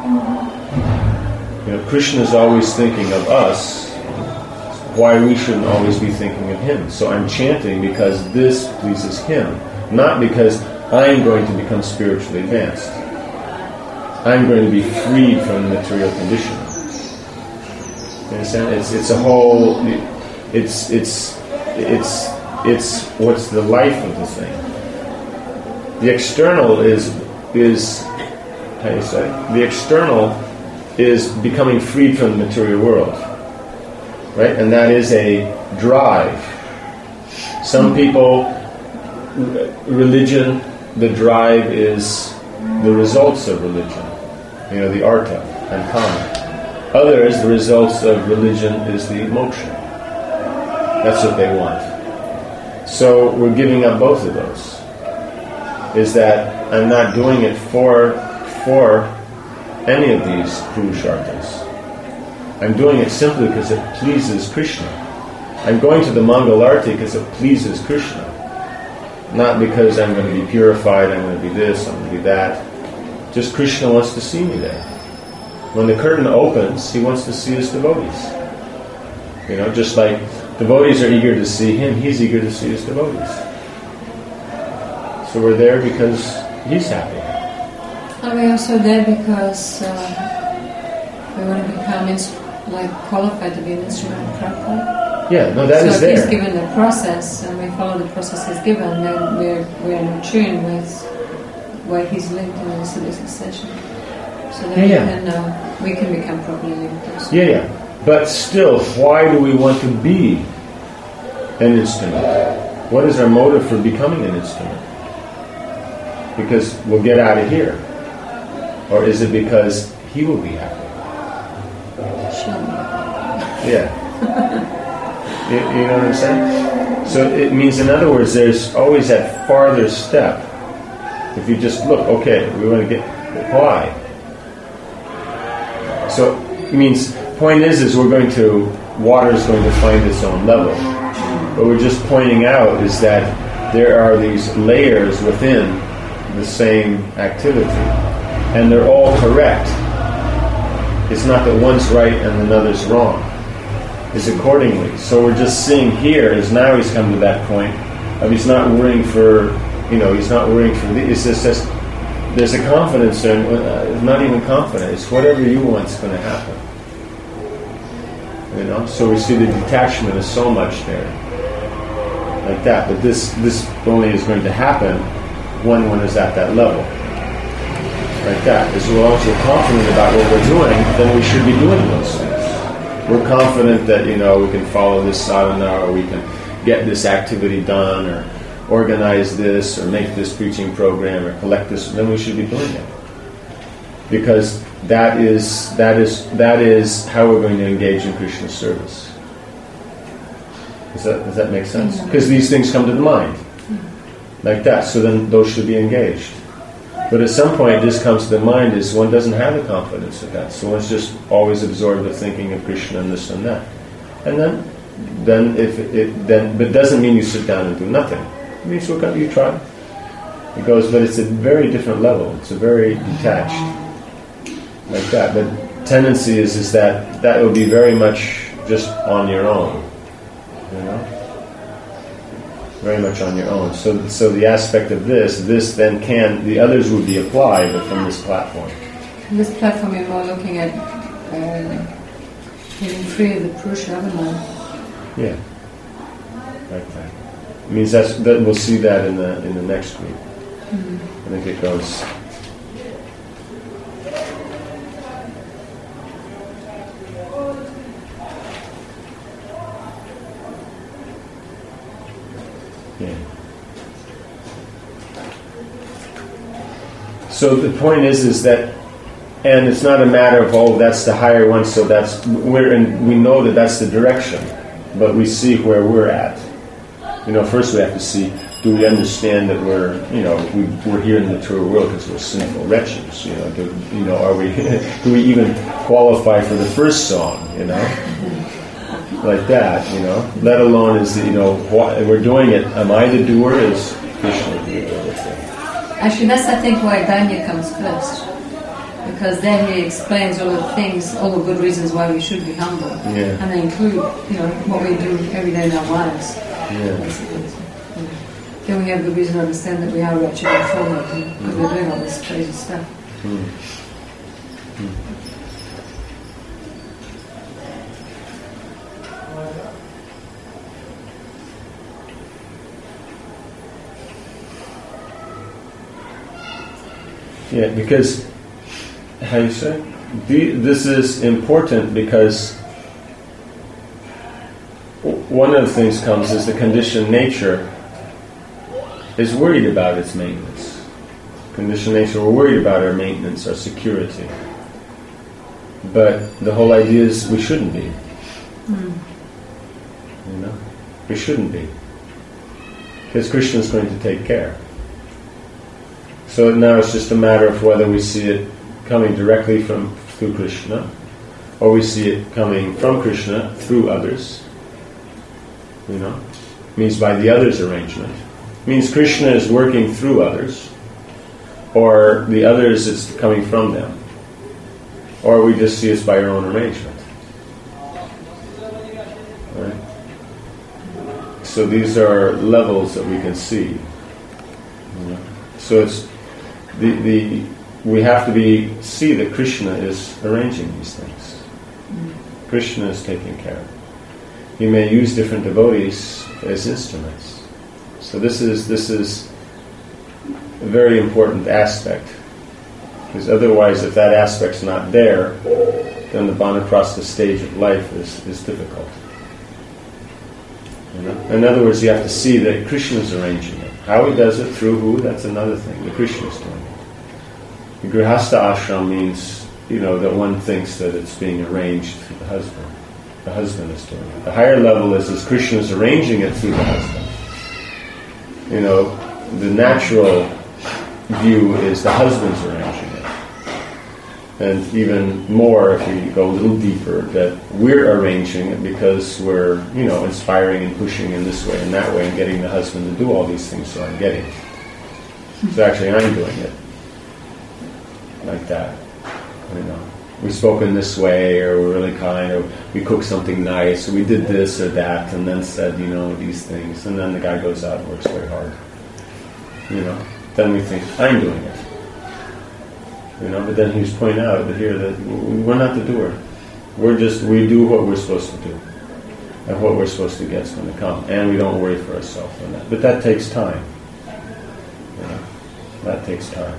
You know, Krishna is always thinking of us, why we shouldn't always be thinking of him. So I'm chanting because this pleases him, not because I'm going to become spiritually advanced. I'm going to be freed from the material condition. You understand? It's it's a whole. It's it's it's it's what's the life of the thing. The external is is how do you say? The external is becoming freed from the material world. Right? And that is a drive. Some people, religion, the drive is the results of religion. You know, the artha and kama. Others, the results of religion is the moksha. That's what they want. So we're giving up both of those. Is that I'm not doing it for, for any of these purusharthas. I'm doing it simply because it pleases Krishna. I'm going to the Mangalarti because it pleases Krishna. Not because I'm going to be purified, I'm going to be this, I'm going to be that. Just Krishna wants to see me there. When the curtain opens, he wants to see his devotees. You know, just like devotees are eager to see him, he's eager to see his devotees. So we're there because he's happy. Are we also there because uh, we want to become inst- like qualified to be an instrument of Prabhupada? Yeah, no, that so is there. So if he's given the process and we follow the process he's given, then we're, we're in tune with where he's linked in the service session. So then yeah, we, yeah. Can, uh, we can become properly linked also. Yeah, yeah. But still, why do we want to be an instrument? What is our motive for becoming an instrument? Because we'll get out of here. Or is it because he will be happy? Sure. Yeah. you, you know what I'm saying? So it means, in other words, there's always that farther step. If you just look, okay, we want to get, why? So it means, point is, is we're going to, water is going to find its own level. What we're just pointing out is that there are these layers within the same activity. And they're all correct. It's not that one's right and another's wrong. It's accordingly. So we're just seeing here is now he's come to that point of he's not worrying for, you know, he's not worrying for the, it's just, just there's a confidence in, uh, it's not even confidence, it's whatever you want is going to happen. You know, so we see the detachment is so much there. Like that. But this, this only is going to happen when one is at that level. Like that. As long as we're confident about what we're doing, then we should be doing those things. We're confident that, you know, we can follow this sadhana, or we can get this activity done, or organize this, or make this preaching program, or collect this, then we should be doing it. Because that is that is that is how we're going to engage in Krishna's service. Does that does that make sense? Because these things come to the mind, like that. So then those should be engaged. But at some point, this comes to the mind is one doesn't have the confidence of that. So one's just always absorbed with thinking of Krishna and this and that. And then, then if it then, but it doesn't mean you sit down and do nothing. It means look up, you try. It goes, but it's a very different level. It's a very detached, like that. The tendency is is that that will be very much just on your own, you know. Very much on your own. So, so the aspect of this, this then can, the others would be applied, but from this platform. This platform you're more looking at uh, getting free of the Purusha Abhinaya. Yeah, like that. It means that's that we'll see that in the in the next week. Mm-hmm. I think it goes. Yeah. So the point is, is that, and it's not a matter of oh, that's the higher one, so that's we're in. We know that that's the direction, but we see where we're at. You know, first we have to see: do we understand that we're, you know, we, we're here in the material world because we're sinful wretches? You know, do, you know, are we? Do we even qualify for the first song? You know. Like that, you know. Let alone is that, you know, wh- we're doing it. Am I the doer? Is Krishna the doer? Actually, that's I think why Danya comes first, because then he explains all the things, all the good reasons why we should be humble, yeah. and they include, you know, what we do every day in our lives. Yeah. Basically. Yeah. Then we have the reason to understand that we are wretched and fallen because mm-hmm. we're doing all this crazy stuff. Mm. Mm. Yeah, because, how you say? The, this is important because one of the things comes is the conditioned nature is worried about its maintenance. Conditioned nature, we're worried about our maintenance, our security. But the whole idea is we shouldn't be. Mm. You know? We shouldn't be. Because Krishna is going to take care. So now it's just a matter of whether we see it coming directly from through Krishna, or we see it coming from Krishna through others. You know, it means by the others' arrangement. It means Krishna is working through others, or the others it's coming from them, or we just see it's by our own arrangement. Right? So these are levels that we can see. You know? So it's The, the we have to be see that Krishna is arranging these things. Mm. Krishna is taking care of it. He may use different devotees as instruments. So this is this is a very important aspect. Because otherwise, if that aspect's not there, then the Vanaprastha stage of life is, is difficult. You know? In other words, you have to see that Krishna is arranging it. How he does it, through who, that's another thing. The Krishna is doing it. The Grihastha ashram means, you know, that one thinks that it's being arranged through the husband. The husband is doing it. The higher level is, is Krishna is arranging it through the husband. You know, the natural view is the husband's arranging it. And even more, if you go a little deeper, that we're arranging it because we're, you know, inspiring and pushing in this way and that way and getting the husband to do all these things, so I'm getting it. So actually I'm doing it. Like that. You know. We spoke in this way, or we're really kind, or we cooked something nice, or we did this or that, and then said, you know, these things. And then the guy goes out and works very hard. You know. Then we think, I'm doing it. You know, but then he was pointing out that here that we're not the doer. We're just, we do what we're supposed to do. And what we're supposed to get is going to come. And we don't worry for ourselves on that. But that takes time. You know, that takes time.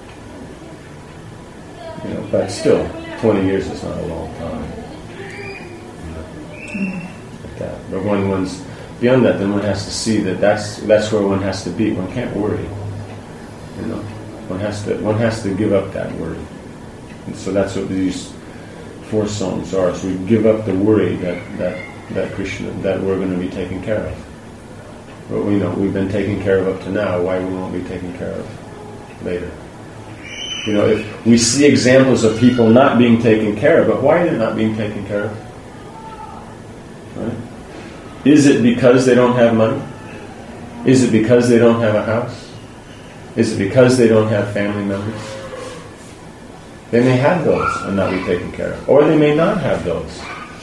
You know, but still, twenty years is not a long time. You know, like that. But when one's beyond that, then one has to see that that's that's where one has to be. One can't worry. You know, one has to one has to give up that worry. And so that's what these four songs are. So we give up the worry that, that, that Krishna, that we're going to be taken care of. But we know we've been taken care of up to now, why we won't be taken care of later? You know, if we see examples of people not being taken care of, but why are they not being taken care of? Right? Is it because they don't have money? Is it because they don't have a house? Is it because they don't have family members? They may have those and not be taken care of. Or they may not have those.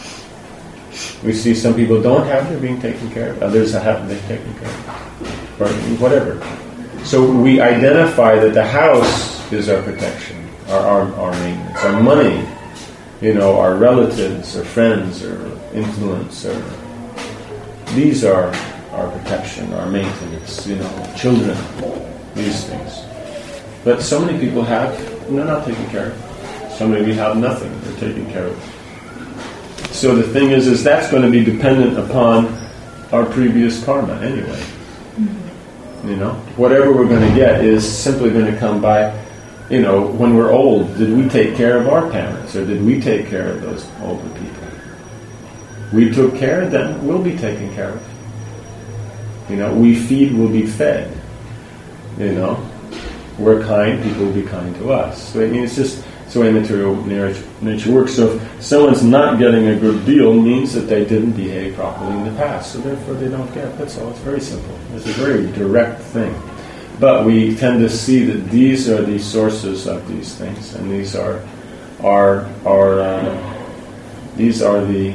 We see some people don't have, they're being taken care of. Others have, they're taken care of. Or whatever. So we identify that the house is our protection, our, our, our maintenance. Our money, you know, our relatives, or friends, or influence, or these are our protection, our maintenance, you know, children, these things. But so many people have, and they're not taken care of. So many have nothing, they're taken care of. So the thing is, is that's going to be dependent upon our previous karma anyway. Mm-hmm. You know, whatever we're going to get is simply going to come by, you know, when we're old, did we take care of our parents, or did we take care of those older people? We took care, then we'll be taken care of. You know, we feed, we'll be fed. You know, we're kind, people will be kind to us. So I mean, it's just it's the way material nature works. So if someone's not getting a good deal, means that they didn't behave properly in the past. So therefore they don't get. That's all. It's very simple. It's a very direct thing. But we tend to see that these are the sources of these things, and these are are are uh, these are the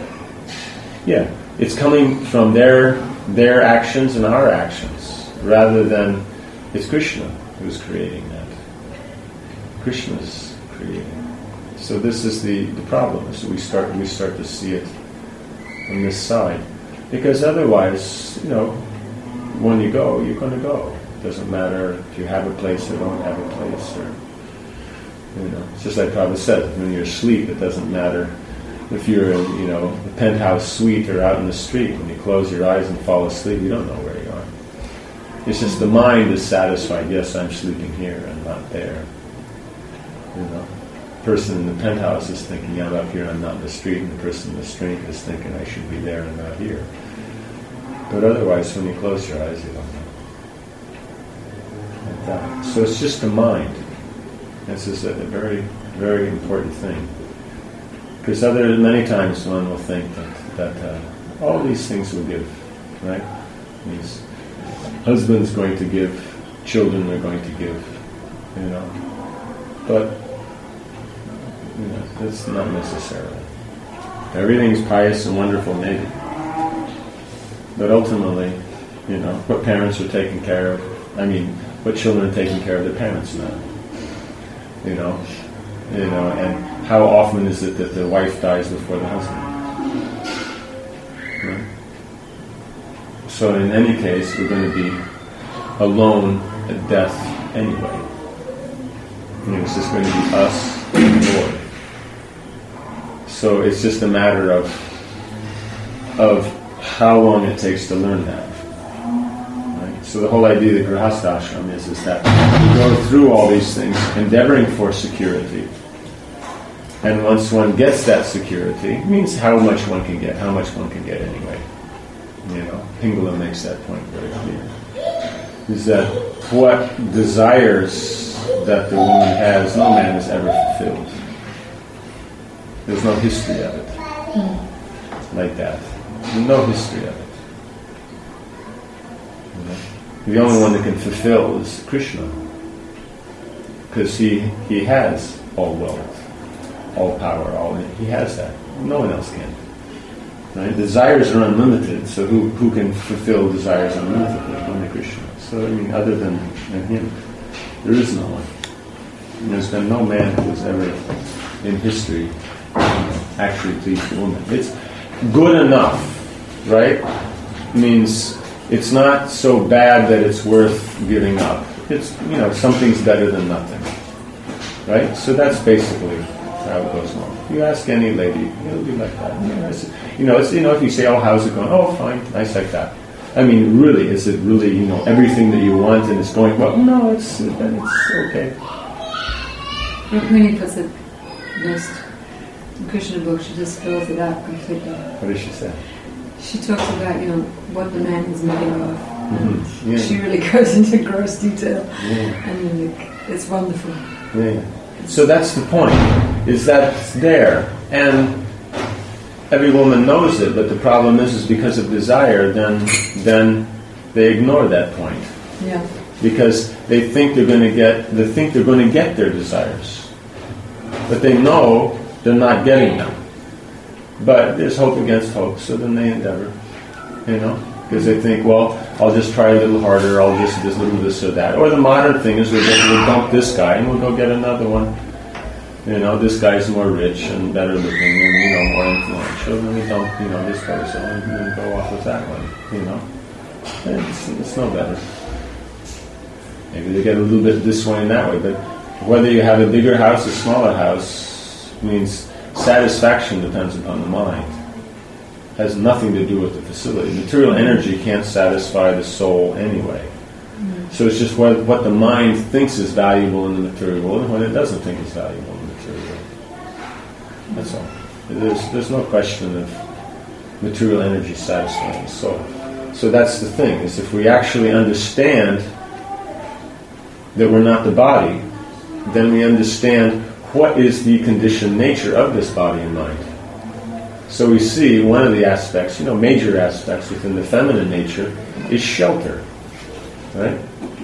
yeah. It's coming from their their actions and our actions, rather than it's Krishna who's creating that. Krishna's creating. So this is the, the problem. So we start we start to see it from this side, because otherwise, you know, when you go, you're going to go. It doesn't matter if you have a place or don't have a place, or you know. It's just like Prabhupada said, when you're asleep, it doesn't matter if you're in, you know, a penthouse suite or out in the street. When you close your eyes and fall asleep, you don't know where you are. It's just the mind is satisfied. Yes, I'm sleeping here and not there. You know, the person in the penthouse is thinking, I'm up here, I'm not in the street, and the person in the street is thinking, I should be there and not here. But otherwise, when you close your eyes, you don't know. Like that. So it's just the mind. This is a very, very important thing. Because other many times one will think that, that uh, all these things will give, right? These husband's going to give, children are going to give, you know. But you know, that's not necessarily. Everything's pious and wonderful, maybe. But ultimately, you know, what parents are taking care of, I mean, what children are taking care of their parents now. You know, you know, and how often is it that the wife dies before the husband? Right? So in any case, we're going to be alone at death anyway. You know, it's just going to be us and the Lord. So it's just a matter of of how long it takes to learn that. Right? So the whole idea of the Grihastha Ashram is, is that we go through all these things, endeavoring for security. And once one gets that security, it means how much one can get, how much one can get anyway. You know, Pingala makes that point very clear. Is that what desires that the woman has, no man has ever fulfilled. There's no history of it mm. like that. There's no history of it. You know? The only one that can fulfill is Krishna, because he he has all wealth, all power, all he has that. No one else can. Right? Desires are unlimited, so who who can fulfill desires unlimitedly? Only Krishna. So I mean, other than, than him, there is no one. And there's been no man who has ever in history actually pleased a woman. It's good enough, right? Means it's not so bad that it's worth giving up. It's, you know, something's better than nothing, right? So that's basically how it goes along. You ask any lady, it'll be like that. You know, it's, you know, it's, you know, if you say, "Oh, how's it going?" "Oh, fine, nice," like that. I mean, really, is it really, you know, everything that you want and it's going well? No, it's it's okay. When he puts it list. In Krishna book, she just fills it out completely. What does she say? She talks about, you know, what the man is made of. Mm-hmm. Yeah. She really goes into gross detail. Yeah. And like, it's wonderful. Yeah. So that's the point, is that it's there. And every woman knows it, but the problem is, is because of desire, then then they ignore that point. Yeah. Because they think they're going to get, they think they're going to get their desires. But they know they're not getting them. But there's hope against hope, so then they endeavor, you know, because they think, well, I'll just try a little harder, I'll just do a little this or that. Or the modern thing is we'll, we'll dump this guy and we'll go get another one. You know, this guy's more rich and better looking and, you know, more influential. And we dump, you know, this guy, so and then go off with that one, you know. And it's, it's no better. Maybe they get a little bit this way and that way, but whether you have a bigger house or smaller house means satisfaction depends upon the mind. It has nothing to do with the facility. Material energy can't satisfy the soul anyway. Mm-hmm. So it's just what, what the mind thinks is valuable in the material world and what it doesn't think is valuable in the material world. That's all. There's, there's no question of material energy satisfying the soul. So that's the thing, is if we actually understand that we're not the body, then we understand what is the conditioned nature of this body and mind. So we see one of the aspects, you know, major aspects within the feminine nature is shelter. Right?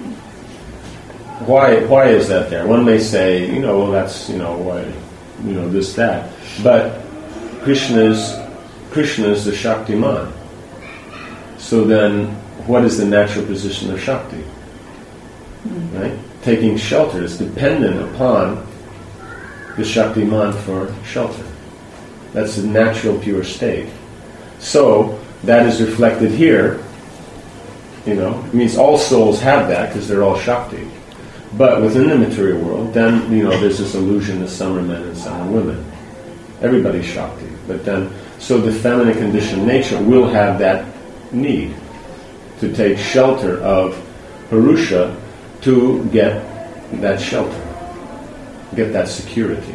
Why why is that there? One may say, you know, well that's, you know, why, you know, this, that. But Krishna's Krishna's the Shaktiman. So then what is the natural position of Shakti? Right? Taking shelter is dependent upon the Shaktiman for shelter. That's the natural pure state. So that is reflected here. You know, it means all souls have that because they're all Shakti. But within the material world, then, you know, there's this illusion that some are men and some are women. Everybody's Shakti. But then, so the feminine conditioned nature will have that need to take shelter of Purusha to get that shelter, get that security.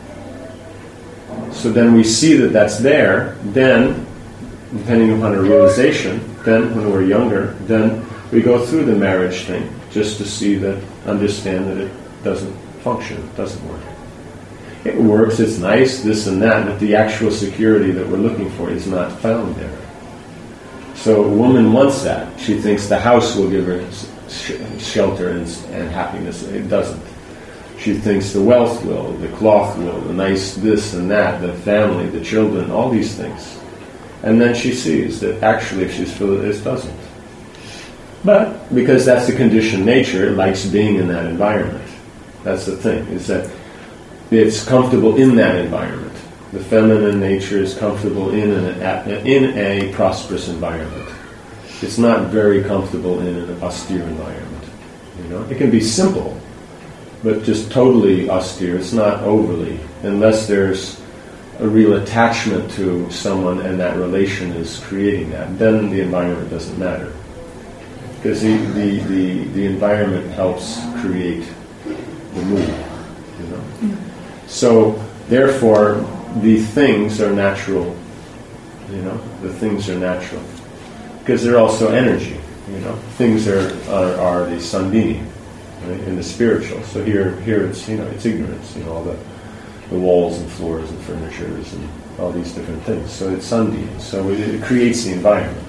So then we see that that's there, then, depending upon our realization, then when we're younger, then we go through the marriage thing just to see that, understand that it doesn't function, it doesn't work. It works, it's nice, this and that, but the actual security that we're looking for is not found there. So a woman wants that. She thinks the house will give her sh- shelter and, and happiness. It doesn't. She thinks the wealth will, the cloth will, the nice this and that, the family, the children, all these things. And then she sees that actually if she's filled, it doesn't. But because that's the conditioned nature, it likes being in that environment. That's the thing, is that it's comfortable in that environment. The feminine nature is comfortable in an, in a prosperous environment. It's not very comfortable in an austere environment. You know, it can be simple, but just totally austere. It's not overly, unless there's a real attachment to someone and that relation is creating that. Then the environment doesn't matter, because the the, the, the environment helps create the mood. You know, mm. So therefore the things are natural. You know, the things are natural because they're also energy. You know, things are are, are the sandhini. Right, in the spiritual. So here, here it's, you know, it's ignorance. You know, all the the walls and floors and furnitures and all these different things. So it's sandhini. So it, it creates the environment.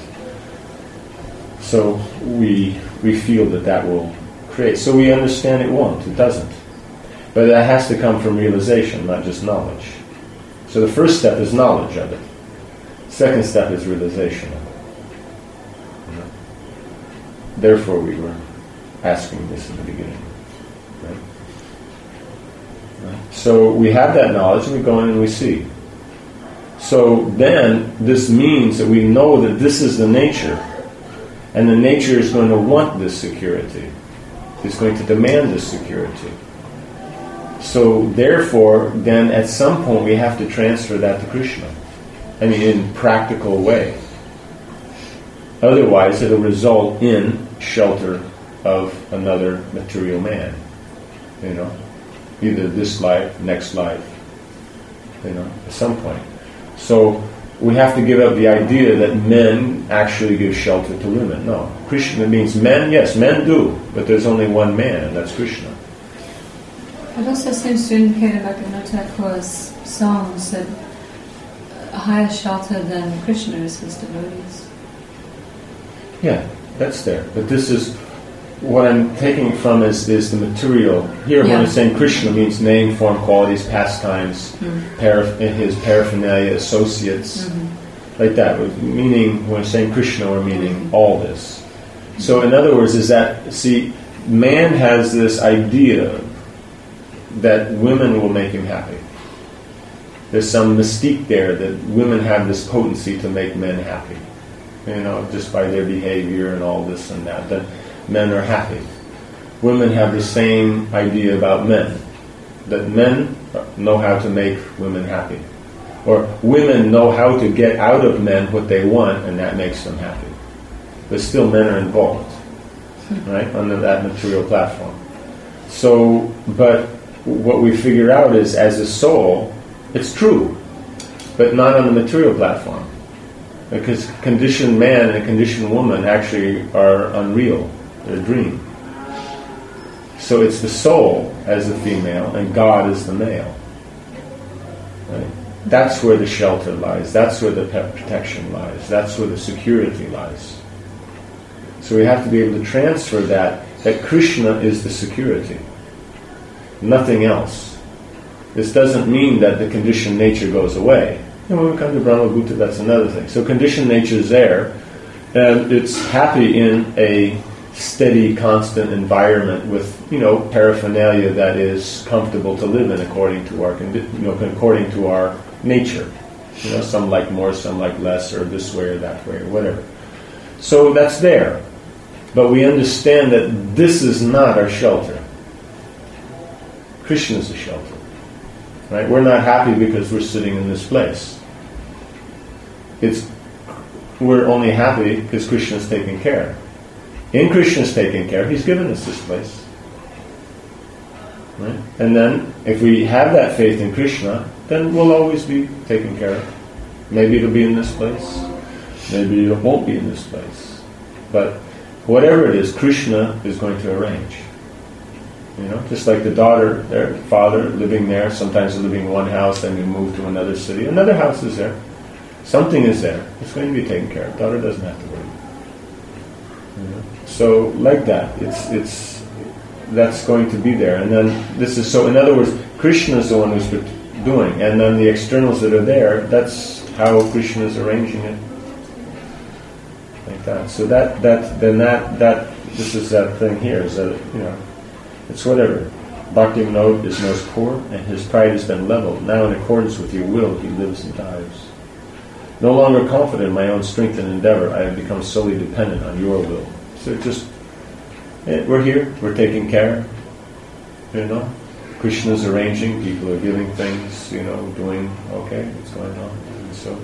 So we we feel that that will create. So we understand it won't. It doesn't. But that has to come from realization, not just knowledge. So the first step is knowledge of it. Second step is realization of it. You know? Therefore, we were asking this in the beginning. Right? Right? So we have that knowledge and we go in and we see. So then this means that we know that this is the nature, and the nature is going to want this security. It's going to demand this security. So therefore, then at some point we have to transfer that to Krishna. I mean, in a practical way. Otherwise it'll result in shelter of another material man. You know, either this life, next life, you know, at some point. So we have to give up the idea that men actually give shelter to women. No. Krishna means men, yes, men do, but there's only one man, and that's Krishna. It also seems to indicate in Bhaktivinoda Thakur's songs that a higher shelter than Krishna is his devotees. Yeah, that's there. But this is, what I'm taking from is, is the material. Here Yeah. when it's saying Krishna means name, form, qualities, pastimes, Mm. paraph- his paraphernalia, associates, Mm-hmm. like that. Meaning, when we're saying Krishna, we're meaning all this. So in other words, is that, see, man has this idea that women will make him happy. There's some mystique there that women have this potency to make men happy. You know, just by their behavior and all this and that, that men are happy. Women have the same idea about men, that men know how to make women happy. Or women know how to get out of men what they want, and that makes them happy. But still men are involved, right, under that material platform. So, but what we figure out is, as a soul, it's true, but not on the material platform. Because conditioned man and conditioned woman actually are unreal. They're a dream. So it's the soul as the female and God as the male. Right? That's where the shelter lies. That's where the protection lies. That's where the security lies. So we have to be able to transfer that, that Krishna is the security. Nothing else. This doesn't mean that the conditioned nature goes away. And when we come to Brahma-bhuta, that's another thing. So conditioned nature is there, and it's happy in a steady, constant environment with, you know, paraphernalia that is comfortable to live in according to our, condi- you know, according to our nature. You know, some like more, some like less, or this way or that way, or whatever. So that's there. But we understand that this is not our shelter. Krishna is the shelter. Right? We're not happy because we're sitting in this place. It's we're only happy because Krishna's taking care. In Krishna's taking care, He's given us this place. Right? And then, if we have that faith in Krishna, then we'll always be taken care of. Maybe it'll be in this place. Maybe it won't be in this place. But whatever it is, Krishna is going to arrange. You know, just like the daughter, their father living there, sometimes living in one house, then we move to another city. Another house is there. Something is there. It's going to be taken care of. Daughter doesn't have to worry. You know? So, like that, it's it's that's going to be there. And then this is so. In other words, Krishna is the one who's doing, and then the externals that are there. That's how Krishna is arranging it. Like that. So that that then that that this is that thing here. Is that, you know. It's whatever. Bhaktivinoda is most poor, and his pride has been leveled. Now, in accordance with your will, he lives and dies. No longer confident in my own strength and endeavor, I have become solely dependent on your will. So just, eh, we're here, we're taking care. You know, Krishna's arranging, people are giving things, you know, doing okay, what's going on, and so,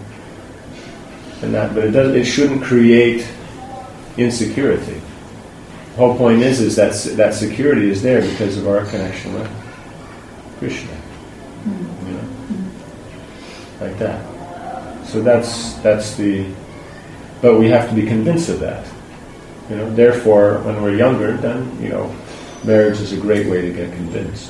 and that. But it does. It shouldn't create insecurity. The whole point is, is that that security is there because of our connection with Krishna. Mm-hmm. You know, mm-hmm. Like that. So that's that's the. But we have to be convinced of that. You know. Therefore, when we're younger, then you know, marriage is a great way to get convinced.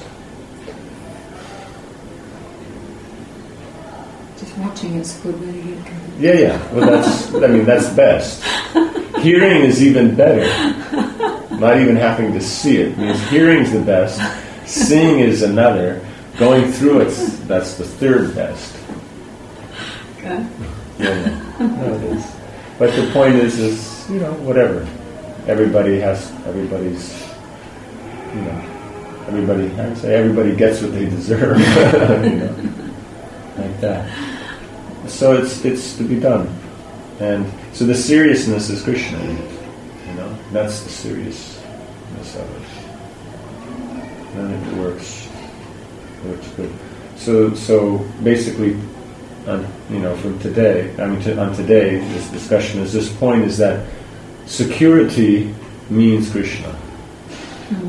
Just watching it's a good way to get convinced. Yeah, yeah. Well, that's. I mean, that's best. Hearing is even better. Not even having to see it means hearing's the best. Seeing is another. Going through it, that's the third best. Okay. Yeah, no, it is. But the point is, is you know, whatever. Everybody has. Everybody's. You know. Everybody. I say everybody gets what they deserve. You know, like that. So it's it's to be done, and so the seriousness is Krishna. You know, that's the seriousness of it. And it works. It works good. So, so basically, on, you know, from today, I mean, to, on today, this discussion is this point is that security means Krishna.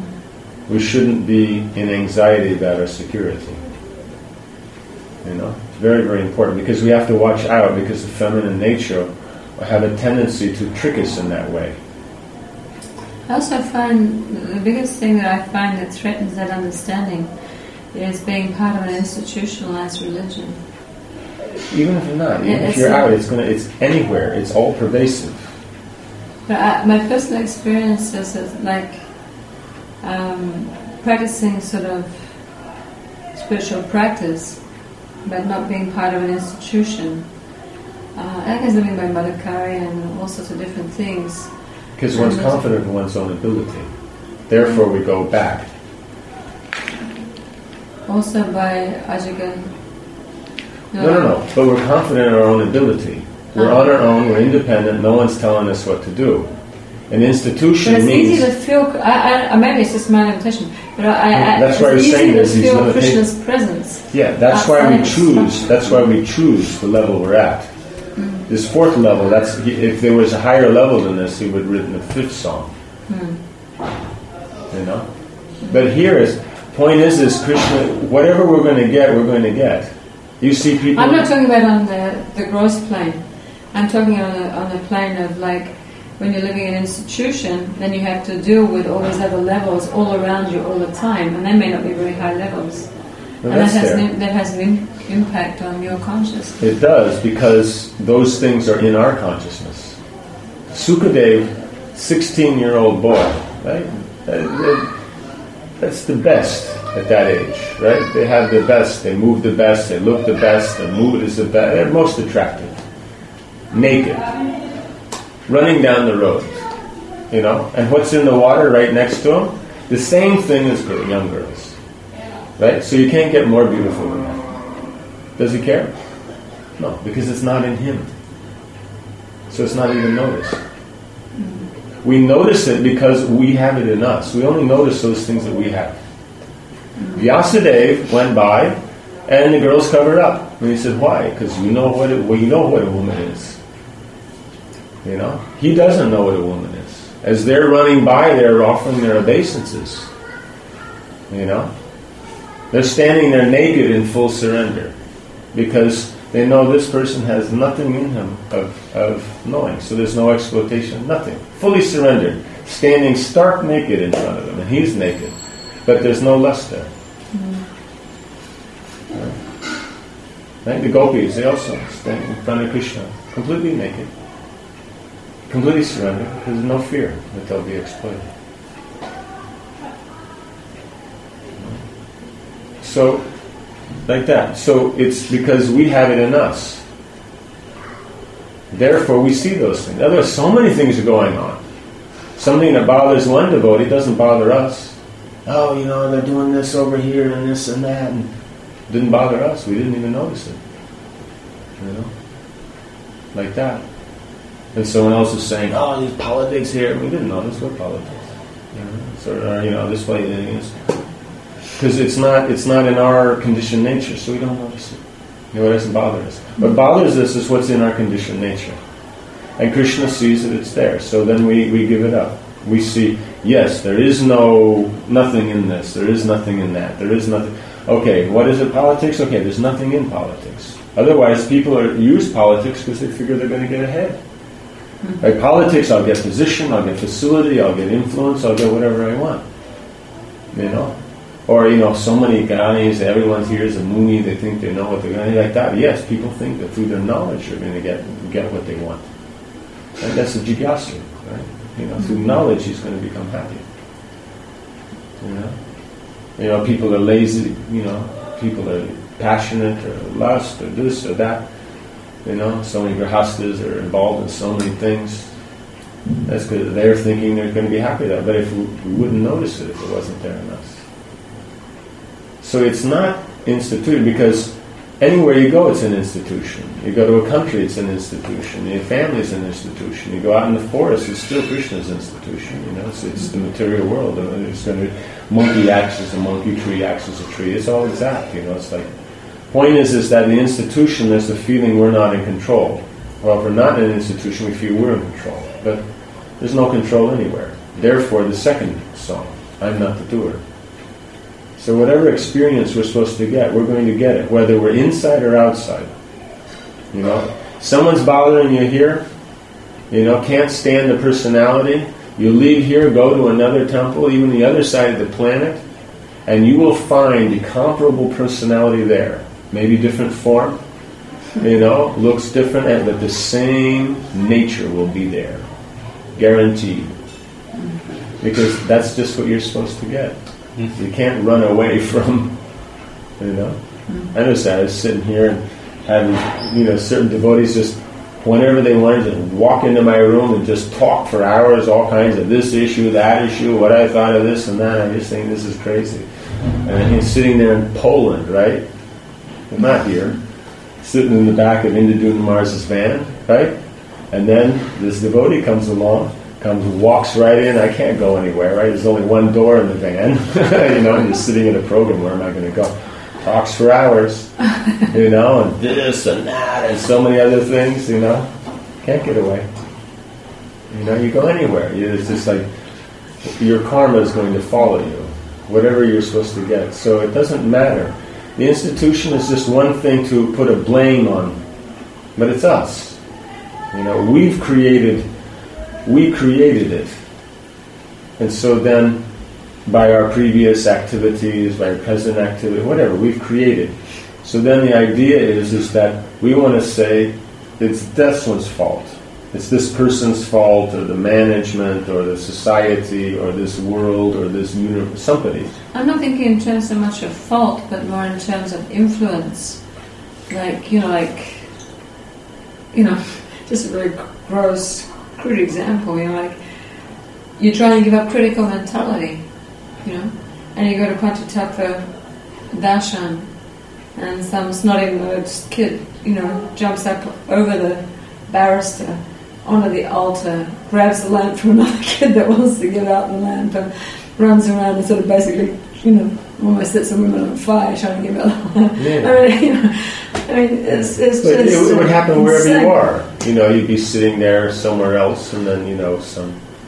Mm-hmm. We shouldn't be in anxiety about our security. You know, It's very, very important because we have to watch out because the feminine nature have a tendency to trick us in that way. I also find the biggest thing that I find that threatens that understanding is being part of an institutionalized religion. Even if you're not, even Yeah, if you're it's out, not- it's gonna, it's anywhere. It's all pervasive. But I, my personal experience is that, like, um, practicing sort of spiritual practice, but not being part of an institution. Uh, I guess living by Madhukari and all sorts of different things. Because one's confident in one's own ability. Therefore, we go back. Also by Ajagan. No, no, no. But we're confident in our own ability. We're Ah. on our own. We're independent. No one's telling us what to do. An institution But it's means. easy to feel. I, I, maybe it's just my limitation. But I, I, That's why it's you're saying easy to there's these feel limitations. Krishna's presence. Yeah, that's why we outside of choose. structure. That's why we choose the level we're at. This fourth level. That's if there was a higher level than this, he would have written the fifth song. You know. But here is point is is Krishna. Whatever we're going to get, we're going to get. You see people. I'm not talking about on the, the gross plane. I'm talking on the, on the plane of, like, when you're living in an institution, then you have to deal with all these other levels all around you all the time, and they may not be very high levels. Well, and that that's has, there. an, that has an im- impact on your consciousness. It does, because those things are in our consciousness. Sukadev, sixteen-year-old boy, right? That- that- That's the best at that age, right? They have the best, they move the best, they look the best, their mood is the best, they're most attractive. Naked. Running down the road, you know? And what's in the water right next to him? The same thing as girl, young girls. Right? So you can't get more beautiful than that. Does he care? No, because it's not in him. So it's not even noticed. We notice it because we have it in us. We only notice those things that we have. Vyasadeva went by, and the girls covered up. And he said, "Why? Because you know what it, well, you know what a woman is. You know, he doesn't know what a woman is. As they're running by, they're offering their obeisances. You know, they're standing there naked in full surrender because they know this person has nothing in him of, of knowing. So there's no exploitation, nothing. Fully surrendered, standing stark naked in front of him, and he's naked, but there's no lust there. Right? Right? The gopis, they also stand in front of Krishna, completely naked, completely surrendered. There's no fear that they'll be exploited. So, like that. So it's because we have it in us. Therefore, we see those things. Otherwise, so many things are going on. Something that bothers one devotee doesn't bother us. Oh, you know, they're doing this over here and this and that, and it didn't bother us. We didn't even notice it. You know, like that. And someone else is saying, "Oh, these politics here." We didn't notice what politics. You know, so, or, you know, this way it is. Because it's not it's not in our conditioned nature, so we don't notice it. You know, it doesn't bother us. What bothers us is what's in our conditioned nature. And Krishna sees that it's there, so then we, we give it up. We see, yes, there is no nothing in this, there is nothing in that, there is nothing. Okay, what is it, politics? Okay, there's nothing in politics. Otherwise, people are, use politics because they figure they're going to get ahead. By politics, I'll get position, I'll get facility, I'll get influence, I'll get whatever I want. You know? Or, you know, so many guys, everyone here is a Muni, they think they know what they're going to do, like that. Yes, people think that through their knowledge they're going to get get what they want. And that's a jigyasu, right? You know, through knowledge he's going to become happy. You know? You know, people are lazy, you know, people are passionate or lust or this or that. You know, so many grahastas are involved in so many things. That's because they're thinking they're going to be happy with that. But if we, we wouldn't notice it if it wasn't there in us. So it's not instituted because anywhere you go, it's an institution. You go to a country, it's an institution. Your family's an institution. You go out in the forest, it's still Krishna's institution. You know, it's, it's the material world. It's going to monkey acts as a monkey, tree acts as a tree. It's all exact. You know, it's like. Point is, is that the institution, there's the feeling we're not in control. Well, if we're not in an institution, we feel we're in control. But there's no control anywhere. Therefore, the second song, I'm not the doer. So whatever experience we're supposed to get, we're going to get it, whether we're inside or outside. You know, someone's bothering you here, you know, can't stand the personality. You leave here, go to another temple, even the other side of the planet, and you will find a comparable personality there. Maybe different form, you know, looks different, but the same nature will be there. Guaranteed. Because that's just what you're supposed to get. You can't run away from, you know. I noticed that. I was sitting here and had, you know, certain devotees just, whenever they wanted, just walk into my room and just talk for hours, all kinds of this issue, that issue, what I thought of this and that. I just think this is crazy. And he's sitting there in Poland, right? Not here. Sitting in the back of Indaduna Mars's van, right? And then this devotee comes along, comes, walks right in. I can't go anywhere, right? There's only one door in the van, you know, and you're sitting in a program. Where am I going to go? Talks for hours, you know, and this and that and so many other things, you know. Can't get away. You know, you go anywhere. It's just like your karma is going to follow you, whatever you're supposed to get. So it doesn't matter. The institution is just one thing to put a blame on, but it's us. You know, we've created, we created it. And so then, by our previous activities, by our present activity, whatever, we've created. So then the idea is, is that we want to say, it's this one's fault. It's this person's fault, or the management, or the society, or this world, or this universe, somebody. I'm not thinking in terms so much of fault, but more in terms of influence. Like, you know, like, you know, just a very gross, crude example, you know, like, you're trying to give up critical mentality, you know, and you go to Panchatattva darshan, and some snotty-nosed kid, you know, jumps up over the barrister onto the altar, grabs the lamp from another kid that wants to give out the lamp, and runs around and sort of basically, you know, almost sets some women on fire trying to give out the lamp. Yeah. I mean, you know, I mean, it's, it's but just... It, it would happen insane. wherever you are. You know, you'd be sitting there somewhere else, and then, you know, some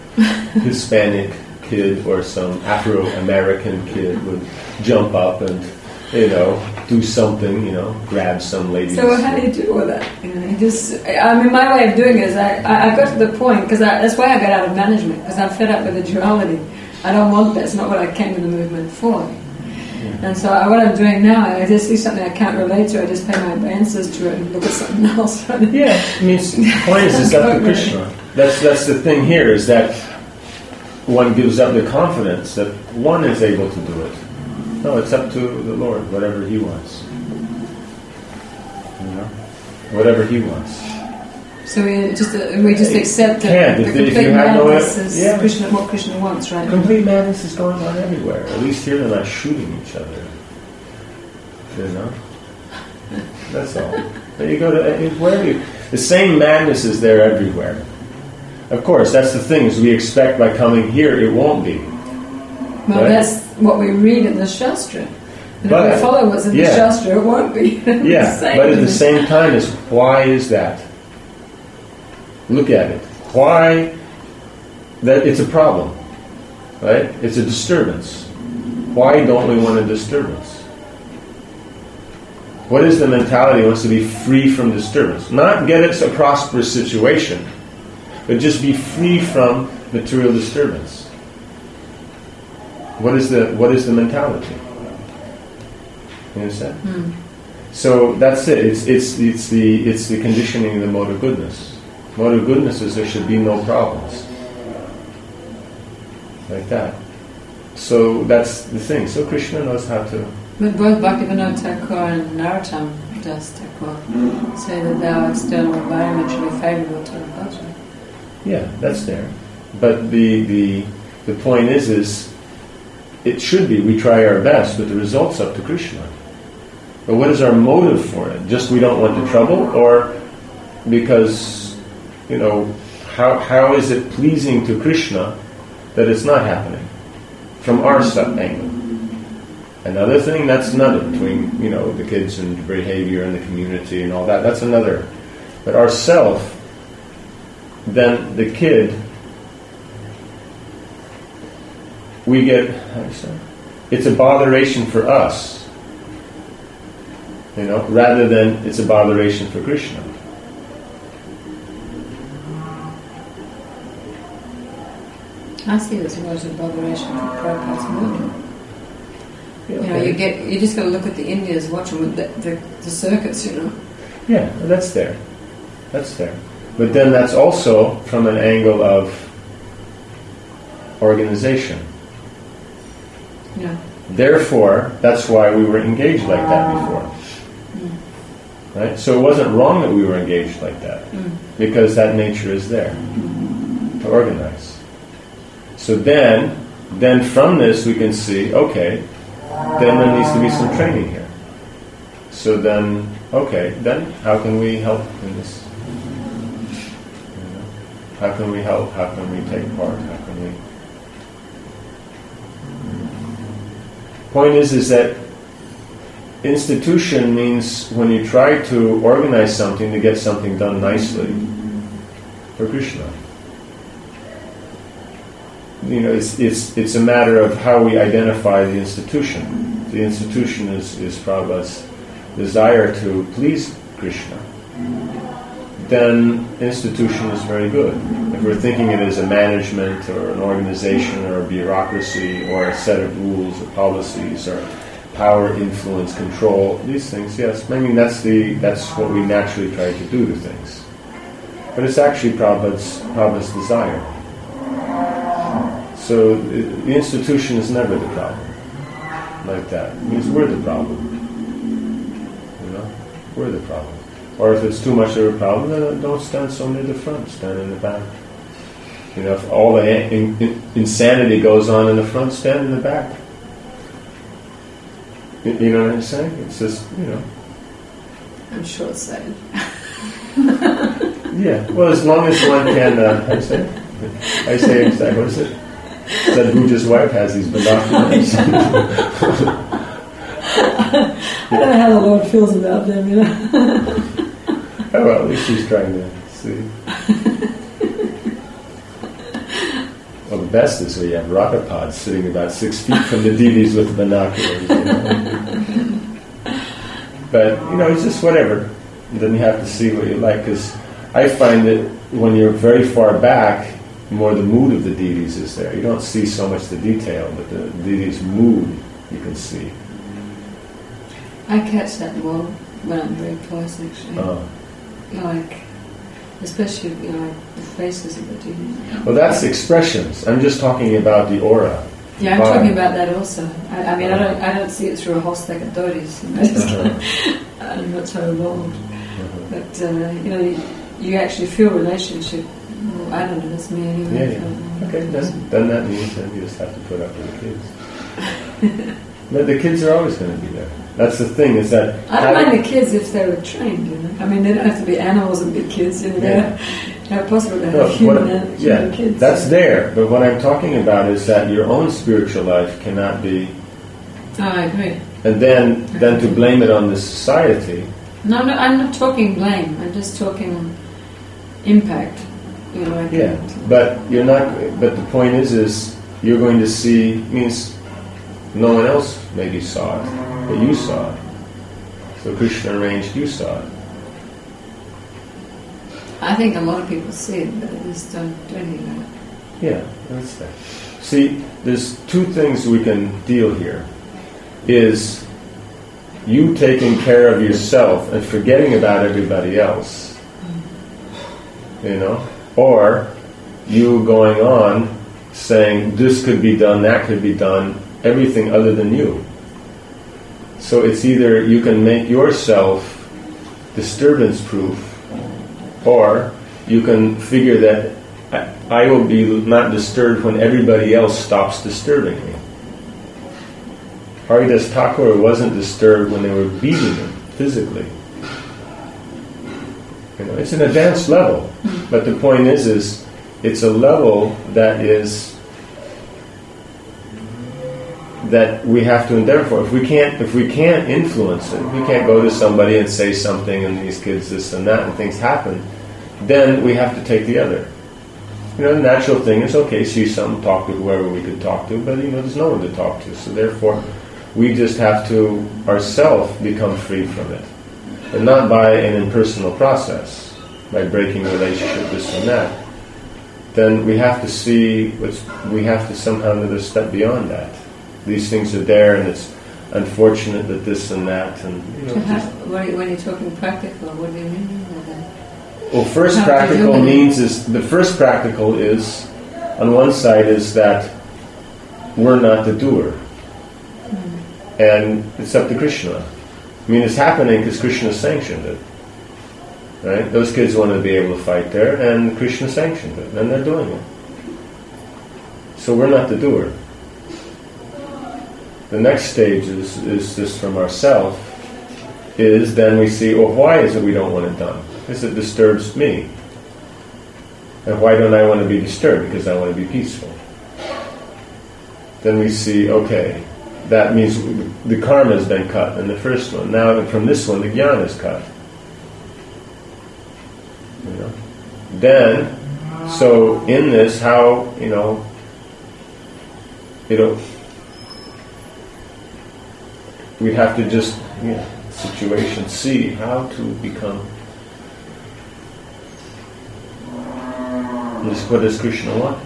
Hispanic kid or some Afro-American kid would jump up and, you know, do something, you know, grab some lady. So how do you deal with that? You know, you just, I mean, my way of doing it is I, I, I got to the point, because that's why I got out of management, because I'm fed up with the duality. I don't want that. It's not what I came to the movement for. Yeah. And so I, what I'm doing now, I just see something I can't relate to, I just pay my advances to it and look at something else. Right? Yeah, I mean, the point is, it's up to Krishna. That's, that's the thing here, is that one gives up the confidence that one is able to do it. No, it's up to the Lord, whatever He wants. You know, whatever He wants. So we just uh, we just accept that the if, complete if you have no, madness is yeah. Krishna, what Krishna wants, right? Complete madness is going on everywhere. At least here they're not shooting each other. You know, that's all. But you go to wherever you, the same madness is there everywhere. Of course, that's the thing. Is we expect by coming here, it won't be. Well, right? that's what we read in the Shastra. And But, if we follow what's in yeah. the Shastra, it won't be. Yeah, but at the same time, is why is that? Look at it. Why? That it's a problem, right? It's a disturbance. Why don't we want a disturbance? What is the mentality that wants to be free from disturbance? Not get us a prosperous situation, but just be free from material disturbance. What is the what is the mentality? You understand? Hmm. So that's it. It's it's it's the it's the conditioning of the mode of goodness. Mode of goodness is there should be no problems. Like that. So that's the thing. So Krishna knows how to. But both Bhaktivinoda Thakur and Narottam Das Thakur say that thou external environment should be favourable to the bhajan. Yeah, that's there. But the the the point is is it should be we try our best, but the result's up to Krishna. But what is our motive for it? Just we don't want the trouble, or because, you know, how how is it pleasing to Krishna that it's not happening from our sub angle? Another thing, that's another, between, you know, the kids and the behavior and the community and all that, that's another. But ourself, then the kid, we get, how do you say? it's a botheration for us, you know, rather than it's a botheration for Krishna. I see this more as a botheration for Prabhupada's movement. Yeah, You know, okay. you get you just got to look at the Indians, watch them with the, the, the circuits, you know. Yeah, that's there. That's there. But then that's also from an angle of organization. Yeah. Therefore, that's why we were engaged like that before. Mm. Right? So it wasn't wrong that we were engaged like that, Mm. because that nature is there to organize. So then, then from this we can see, okay, then there needs to be some training here. So then, okay, then how can we help in this? You know, how can we help? How can we take part? How can we? Point is, is that institution means when you try to organize something to get something done nicely for Krishna. You know, it's it's it's a matter of how we identify the institution. The institution is, is Prabhupada's desire to please Krishna. Then institution is very good. If we're thinking it as a management or an organization or a bureaucracy or a set of rules or policies or power, influence, control, these things, yes. I mean, that's the that's what we naturally try to do to things. But it's actually Prabhupada's, Prabhupada's desire. So the institution is never the problem. Like that. It means we're the problem. You know? We're the problem. Or if it's too much of a problem, then don't stand so near the front, stand in the back. You know, if all the in, in, insanity goes on in the front, stand in the back. You, you know what I'm saying? It's just, you know. I'm short-sighted. Yeah, well, as long as one can, uh, I say, I say, exactly, what is it? Sadhuja's wife has these binoculars. I don't know how the Lord feels about them, you know. Oh, well, at least she's trying to see. Well, the best is where you have rocket pods sitting about six feet from the deities with the binoculars. You know? But, you know, it's just whatever. And then you have to see what you like, because I find that when you're very far back, more the mood of the deities is there. You don't see so much the detail, but the deity's mood you can see. I catch that more when I'm very close, actually. Uh, Like, especially, you know, the faces of the deities. well, that's expressions. I'm just talking about the aura. Yeah, I'm Vibe. talking about that also. I, I mean, I don't, I don't see it through a whole stack of deities. You know, just Uh-huh. I'm not so involved. Uh-huh. But uh, you know, you, you actually feel relationship. Well, I don't know. That's me anyway. Yeah, I yeah. don't know. Okay, then, then that means that you just have to put up with the kids. But the kids are always going to be there. That's the thing, is that... I don't mind the kids if they were trained, you know. I mean, they don't have to be animals and be kids, you know. Yeah. They're possible to have No, human, what- human yeah, kids. that's there. But what I'm talking about is that your own spiritual life cannot be... Oh, I agree. And then, then to blame it on the society... No, no, I'm not talking blame. I'm just talking impact. You know, like Yeah, but you're not... But the point is, is you're going to see... means no one else maybe saw it, but you saw it. So Krishna arranged, you saw it. I think a lot of people see it, but they just don't do anything about it. Yeah, that's that. See, there's two things we can deal here. Is you taking care of yourself and forgetting about everybody else. You know? Or you going on saying, this could be done, that could be done, everything other than you. So it's either you can make yourself disturbance-proof, or you can figure that I, I will be not disturbed when everybody else stops disturbing me. Haridas Thakur wasn't disturbed when they were beating him physically. You know, it's an advanced level, but the point is, is it's a level that is that we have to endeavor for. If we can't, if we can't influence it, we can't go to somebody and say something, and these kids this and that, and things happen. Then we have to take the other. you know, the natural thing is, okay, see something, talk to whoever we could talk to, but, you know, there's no one to talk to. So therefore, we just have to, ourselves, become free from it. And not by an impersonal process, by breaking relationship, this and that. Then we have to see, what's, we have to somehow another step beyond that. These things are there, and it's unfortunate that this and that, and, you know. To have, when you're talking practical, what do you mean by that? Well, first How to practical do it. means is, the first practical is, on one side is that we're not the doer. Mm. And it's up to Krishna. I mean, it's happening because Krishna sanctioned it. Right? Those kids wanted to be able to fight there, and Krishna sanctioned it, and they're doing it. So we're not the doer. The next stage is, is just from ourselves, is then we see, well, why is it we don't want it done? Because it disturbs me. And why don't I want to be disturbed? Because I want to be peaceful. Then we see, okay, that means the karma has been cut in the first one. Now from this one, the jnana is cut. You know? Then, so in this, how, you know, you know, we have to just, you know, situation, see how to become. This, what does Krishna want?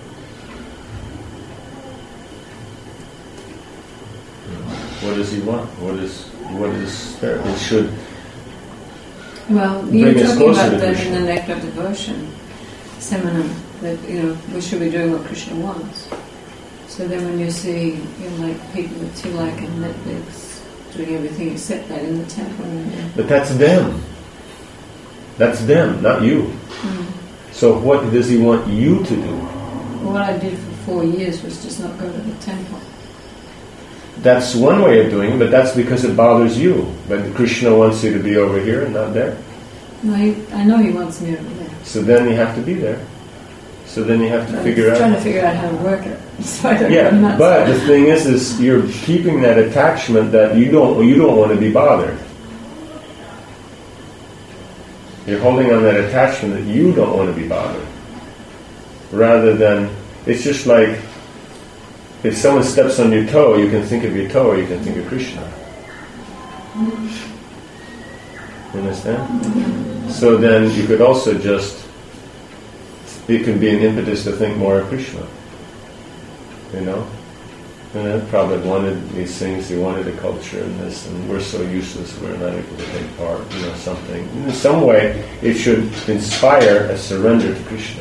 What does he want? What is what is there? It should. Well, bring you're us talking closer about to that in Krishna. the Nectar of Devotion seminar, that, you know, we should be doing what Krishna wants. So then when you see, you know, like people that you like on Netflix doing everything except that in the temple. And, But that's them. That's them, not you. mm. So what does he want you to do? What I did for four years was just not go to the temple. That's one way of doing it, but that's because it bothers you. But Krishna wants you to be over here and not there. No, he, I know he wants me over there. So then you have to be there. So then you have to But figure I'm out. trying to figure out how to work it. So I don't go Yeah, nuts. but the thing is, is you're keeping that attachment that you don't, you don't want to be bothered. You're holding on that attachment that you don't want to be bothered. Rather than, it's just like, if someone steps on your toe, you can think of your toe, or you can think of Krishna. You understand? So then you could also just, it can be an impetus to think more of Krishna. You know? And then Prabhupada wanted these things, he wanted a culture and this, and we're so useless, we're not able to take part, you know, something. In some way, it should inspire a surrender to Krishna.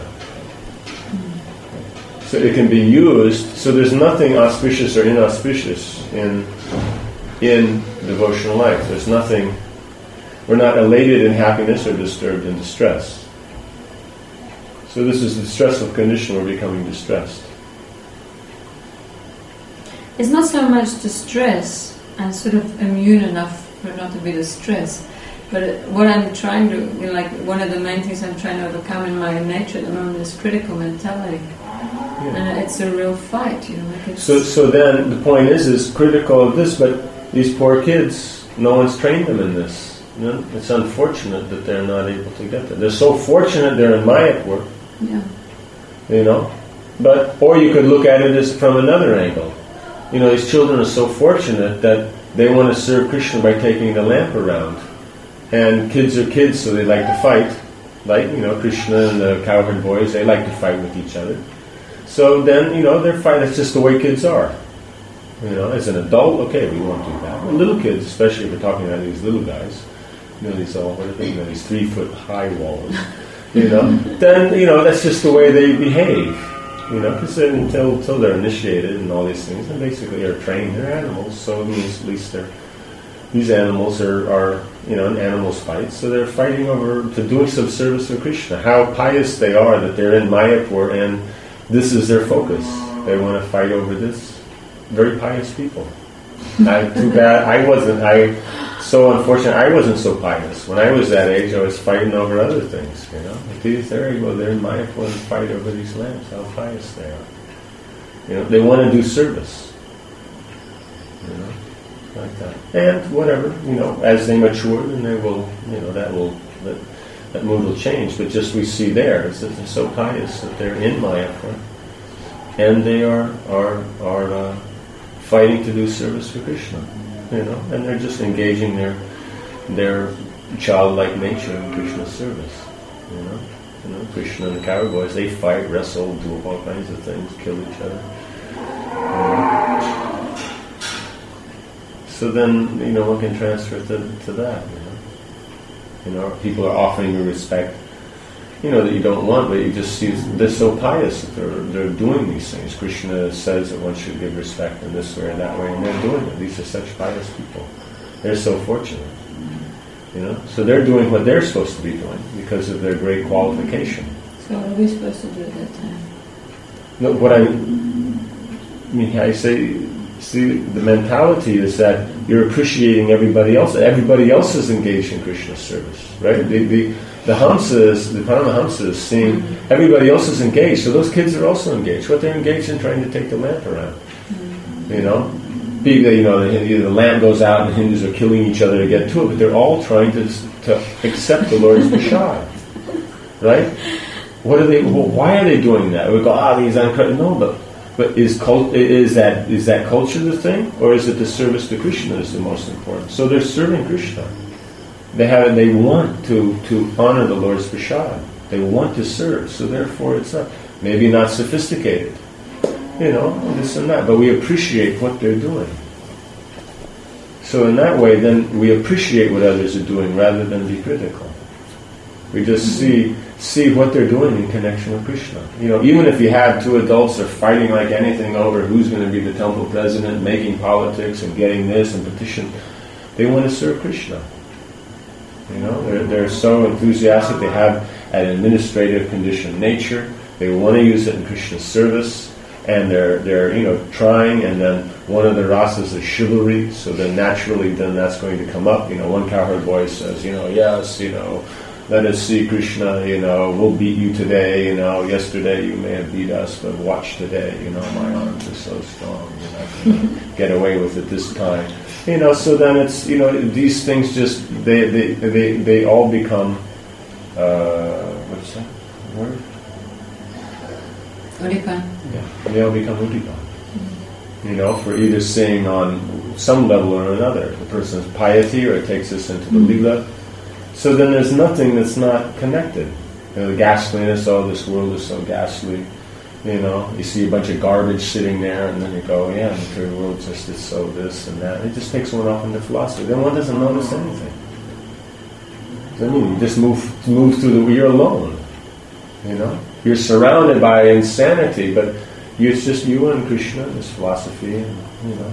So it can be used, so there's nothing auspicious or inauspicious in in devotional life. There's nothing, we're not elated in happiness or disturbed in distress. So this is the stressful condition, we're becoming distressed. It's not so much distress. I'm sort of immune enough for not to be distressed. But it, what I'm trying to, you know, like one of the main things I'm trying to overcome in my nature at the moment is critical mentality. Yeah. And it's a real fight, you know. Like it's So so then the point is, is critical of this, but these poor kids, no one's trained them in this. You know? It's unfortunate that they're not able to get that. They're so fortunate they're in Mayapur, yeah. you know. But, or you could look at it as from another angle. You know, these children are so fortunate that they want to serve Krishna by taking the lamp around. And kids are kids, so they like to fight. Like, you know, Krishna and the cowherd boys, they like to fight with each other. So then, you know, they're fighting. That's just the way kids are. You know, as an adult, okay, we won't do that. But little kids, especially if we're talking about these little guys, you know, these all, what are they, you know, these three-foot-high walls, you know, then, you know, that's just the way they behave. You know, because until, until they're initiated and all these things, and basically are trained, they're animals, so it means at least they're, these animals are, are, you know, an animal's fight, so they're fighting over, to doing some service for Krishna. How pious they are that they're in Mayapur and this is their focus. They want to fight over this. Very pious people. I, too bad I wasn't, I, so unfortunate, I wasn't so pious. When I was that age, I was fighting over other things, you know. But these, there you go, they're in Mayapur and fight over these lamps, how pious they are. You know, they want to do service. You know, like that. And whatever, you know, as they mature, then they will, you know, that will, that, that mood will change. But just we see there is that they're so pious that they're in Mayapur, and they are are are uh, fighting to do service for Krishna, you know, and they're just engaging their their childlike nature in Krishna's service, you know. You know, Krishna and the cowboys, they fight, wrestle, do all kinds of things, kill each other. You know. So then, you know, one can transfer to, to that, you know. You know, people are offering you respect, you know, that you don't want, but you just see they're so pious that they're, they're doing these things. Krishna says that one should give respect in this way or that way, and they're doing it. These are such pious people. They're so fortunate. You know, so they're doing what they're supposed to be doing because of their great qualification. So what are we supposed to do at that time? No, what I, I mean, I say, see, the mentality is that you're appreciating everybody else. Everybody else is engaged in Krishna's service, right? The the, the Hamsas, the Paramahamsas, seeing mm-hmm. everybody else is engaged, so those kids are also engaged. What they're engaged in, trying to take the lamp around, mm-hmm. you know. You know, the, the lamp goes out and the Hindus are killing each other to get to it, but they're all trying to to accept the Lord's prasad, right? What are they? Well, why are they doing that? We go, ah, these uncredited. No, but but is cult, is that is that culture the thing, or is it the service to Krishna is the most important? So they're serving Krishna. They have they want to to honor the Lord's prasad. They want to serve. So therefore, it's not maybe not sophisticated. You know, this and that, but we appreciate what they're doing. So in that way, then we appreciate what others are doing rather than be critical. We just see see what they're doing in connection with Krishna. You know, even if you have two adults are fighting like anything over who's going to be the temple president, making politics and getting this and petition, they want to serve Krishna. You know, they're they're so enthusiastic. They have an administrative conditioned nature. They want to use it in Krishna's service. And they're they're you know trying, and then one of the rasas is chivalry, so then naturally then that's going to come up. You know, one cowherd boy says, you know, yes, you know, let us see Krishna. You know, we'll beat you today. You know, yesterday you may have beat us, but watch today. You know, my arms are so strong. You're not going to get away with it this time. You know, so then it's you know these things just they they they, they all become uh, what's that word? Udipan. Yeah, they all become udipan. Mm-hmm. You know, for either seeing on some level or another, the person's piety, or it takes us into the mm-hmm. lila. So then there's nothing that's not connected. You know, the ghastliness, oh, this world is so ghastly. You know, you see a bunch of garbage sitting there, and then you go, yeah, the material world just is so this and that. It just takes one off into philosophy. Then one doesn't notice anything. I mean, you just move move through the. You're alone. You know. You're surrounded by insanity, but it's just you and Krishna, this philosophy, and, you know.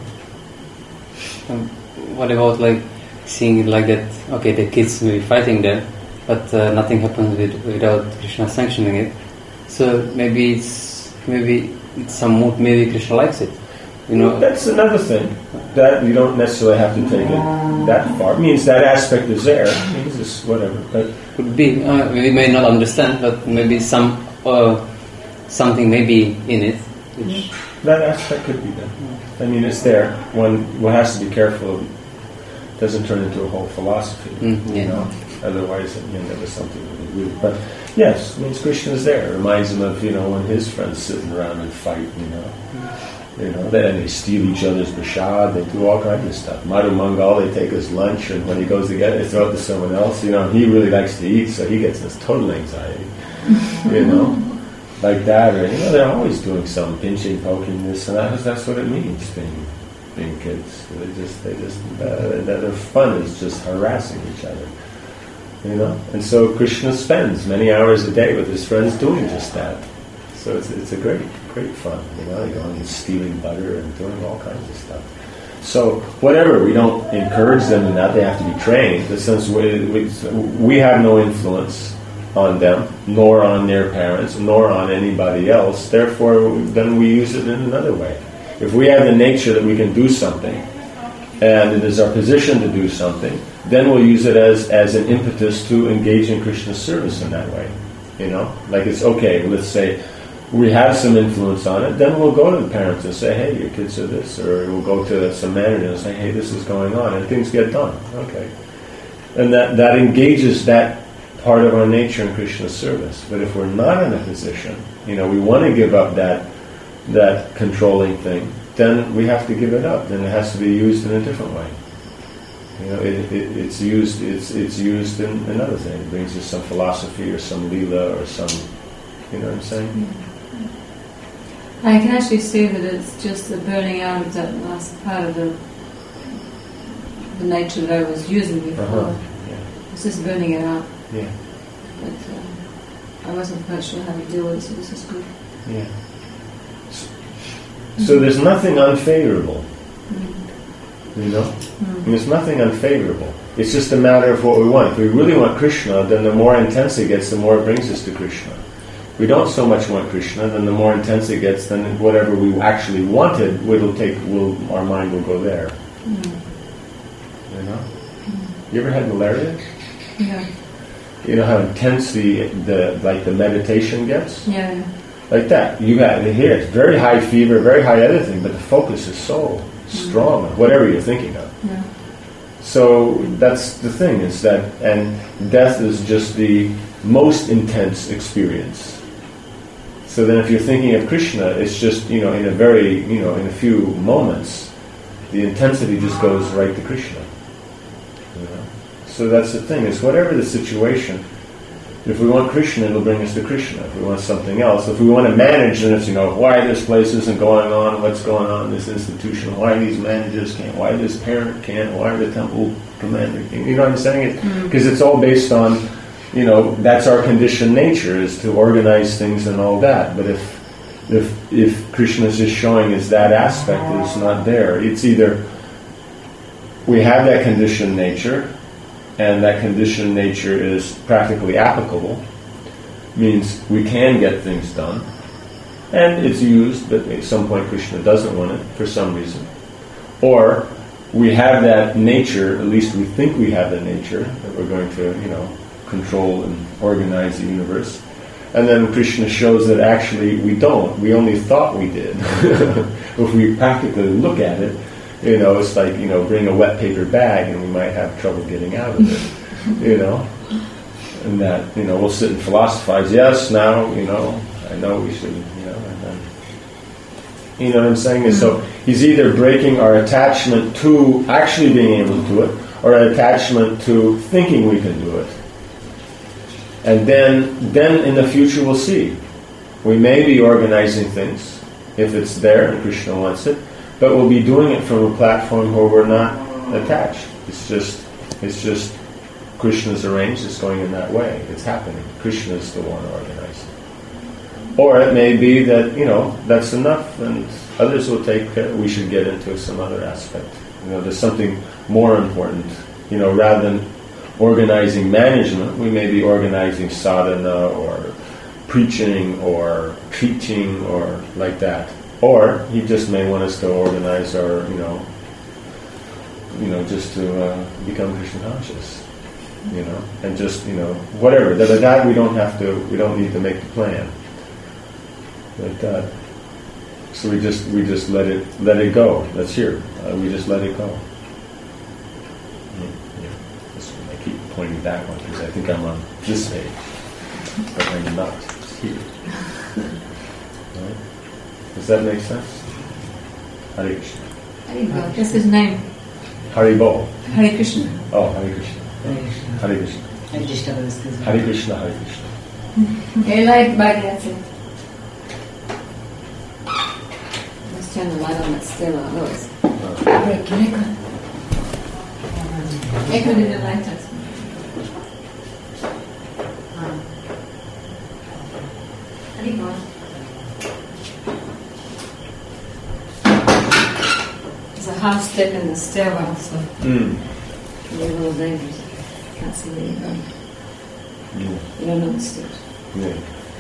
Um, what about like seeing it like that? Okay, the kids may be fighting there, but uh, nothing happens with, without Krishna sanctioning it. So maybe it's maybe it's some mood. Maybe Krishna likes it. You know, that's another thing that you don't necessarily have to take it that far. It means that aspect is there. It means it's whatever. But could be. Uh, we may not understand, but maybe some. Or something maybe in it. Which that aspect could be there. I mean, it's there. One one has to be careful it doesn't turn into a whole philosophy. Mm, yeah. You know, otherwise you end up with something really weird. But yes, it means Krishna is there. It reminds him of you know when his friends sitting around and fight. You know, mm. you know, then they steal each other's prasad. They do all kinds of stuff. Madhu Mangal, they take his lunch, and when he goes to get it, they throw it to someone else. You know, he really likes to eat, so he gets this total anxiety. You know, like that, or you know, they're always doing some pinching, poking, this and that. That's what it means being being kids. They just, they just, uh, their fun is just harassing each other. You know, and so Krishna spends many hours a day with his friends doing just that. So it's it's a great, great fun. You know, they go and stealing butter and doing all kinds of stuff. So whatever, we don't encourage them in that. They have to be trained. But since we we, we have no influence on them, nor on their parents, nor on anybody else. Therefore, then we use it in another way. If we have the nature that we can do something, and it is our position to do something, then we'll use it as, as an impetus to engage in Krishna's service in that way. You know? Like it's okay, let's say we have some influence on it, then we'll go to the parents and say, hey, your kids are this, or we'll go to some manager and say, hey, this is going on, and things get done. Okay. And that, that engages that part of our nature in Krishna's service. But if we're not in a position, you know, we want to give up that that controlling thing, then we have to give it up. Then it has to be used in a different way. You know, it, it, it's used. It's it's used in another thing. It brings us some philosophy or some lila or some. You know what I'm saying? I can actually see that it's just the burning out of that last part of the the nature that I was using before. Uh-huh. Yeah. It's just burning it out. Yeah. But uh, I wasn't quite sure how to deal with it, so this is good. Yeah. So, so there's nothing unfavorable. Mm. You know? Mm. There's nothing unfavorable. It's just a matter of what we want. If we really want Krishna, then the more intense it gets, the more it brings us to Krishna. If we don't so much want Krishna, then the more intense it gets, then whatever we actually wanted, will take, will our mind will go there. Mm. You know? Mm. You ever had malaria? Yeah. You know how intense the, the like the meditation gets? Yeah. Like that. You got here, it's very high fever, very high everything, but the focus is so strong on whatever you're thinking of. Yeah. So that's the thing, is that, and death is just the most intense experience. So then if you're thinking of Krishna, it's just, you know, in a very, you know, in a few moments, the intensity just goes right to Krishna. You know? So that's the thing, is whatever the situation, if we want Krishna, it'll bring us to Krishna. If we want something else, if we want to manage, then it's, you know, why this place isn't going on, what's going on in this institution, why these managers can't, why this parent can't, why the temple commander can't, you know what I'm saying? Because it's all based on, you know, that's our conditioned nature, is to organize things and all that. But if if if Krishna is just showing us that aspect is not there, it's either we have that conditioned nature, and that conditioned nature is practically applicable, means we can get things done, and it's used, but at some point Krishna doesn't want it for some reason. Or we have that nature, at least we think we have the nature, that we're going to, you know, control and organize the universe. And then Krishna shows that actually we don't. We only thought we did. If we practically look at it, you know, it's like, you know, bring a wet paper bag and we might have trouble getting out of it, you know. And that, you know, we'll sit and philosophize, yes, now, you know, I know we should, you know, and then, you know what I'm saying? And so he's either breaking our attachment to actually being able to do it, or an attachment to thinking we can do it. And then, then in the future we'll see. We may be organizing things, if it's there and Krishna wants it, but we'll be doing it from a platform where we're not attached. It's just, it's just Krishna's arranged, it's going in that way. It's happening. Krishna is the one organizing. Or it may be that, you know, that's enough and others will take care. We should get into some other aspect. You know, there's something more important. You know, rather than organizing management, we may be organizing sadhana or preaching or teaching or like that. Or he just may want us to organize our, you know, you know, just to uh, become Krishna conscious, you know, and just, you know, whatever. That, that we don't have to, we don't need to make the plan like that. So we just, we just let it, let it go. That's here. Uh, we just let it go. I keep pointing that one because I think I'm on this page, but I'm not. It's here. Right? Does that make sense? Hare Krishna. Hare Bol. That's his name. Hare Bol. Hare Krishna. Oh, Hare Krishna. Hare Krishna. Hare Krishna. Hare Krishna was his Hare Krishna. Hare Krishna. Hey, light back, that's it. Let's turn the light on, it's still on. Oh, it's... Hey, can I come? I could do the light test. Hare Bol. There's a half step in the stairwell, so Mm. it's a little dangerous. Can't see where you're going. Yeah. You don't know the steps. Yeah.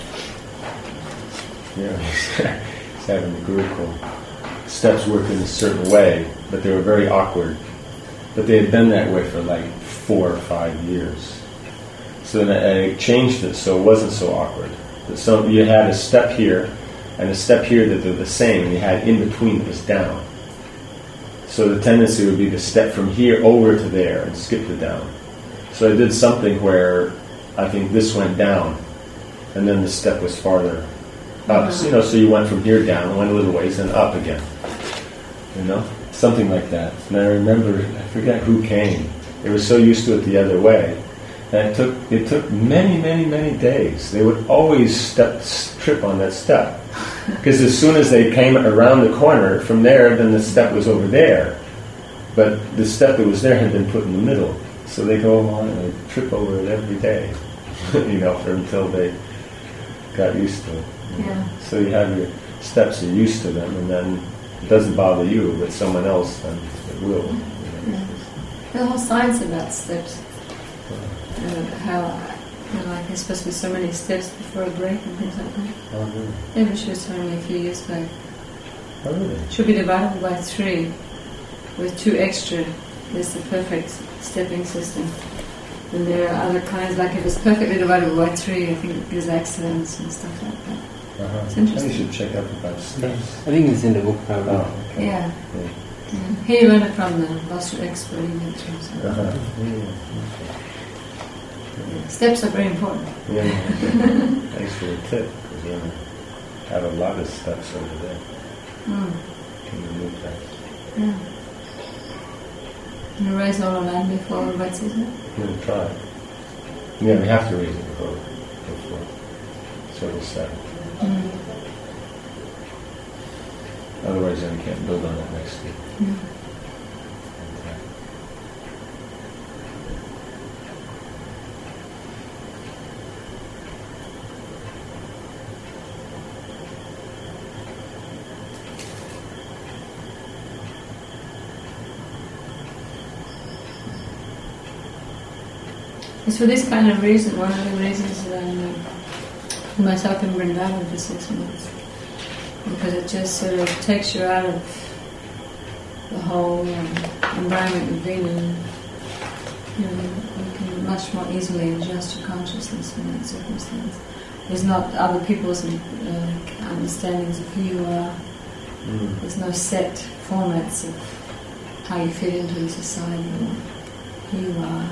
Yeah. He's having the Gurukul. Steps work in a certain way, but they were very awkward. But they had been that way for like four or five years. So then I changed it so it wasn't so awkward. That some, you had a step here and a step here that they're the same, and you had in between that was down. So the tendency would be to step from here over to there and skip it down. So I did something where I think this went down, and then the step was farther up. So, you know, so you went from here down, went a little ways, and up again. You know, something like that. And I remember, I forget who came. They were so used to it the other way. And it took it took many, many, many days. They would always step trip on that step. Because as soon as they came around the corner, from there, then the step was over there. But the step that was there had been put in the middle. So they go along and they trip over it every day. You know, for, until they got used to it. Yeah. So you have your steps, you're used to them, and then it doesn't bother you, but someone else, then it will. You know. Yeah. The whole science about steps. Uh, how, you know, like there's supposed to be so many steps before a break and things like that. Oh, really? Maybe she was telling me a few years back. Oh, really? Should be divided by three, with two extra. There's the perfect stepping system. And there are other kinds, like if it's perfectly divided by three, I think there's accidents and stuff like that. Uh-huh. It's interesting. You should check out about steps. I think it's in the book probably. Oh, okay. Yeah. Yeah. Yeah. He learned it from the Buster expert he went to. So. Uh-huh. Steps are very important. Yeah. Yeah. Thanks for the tip, because you're going to have a lot of steps over there. Mm. Can you move that? Yeah. You raise all the land before the wet season? I'm going to try it. Yeah, we have to raise it before, before sort of seven. Mm. Otherwise, then we can't build on it next week. Mm. It's for this kind of reason, one of the reasons that I myself in Vrindavan for six months. Because it just sort of takes you out of the whole um, environment you've been in. You know, you can much more easily adjust your consciousness in that circumstance. There's not other people's uh, understandings of who you are. Mm. There's no set formats of how you fit into the society or who you are.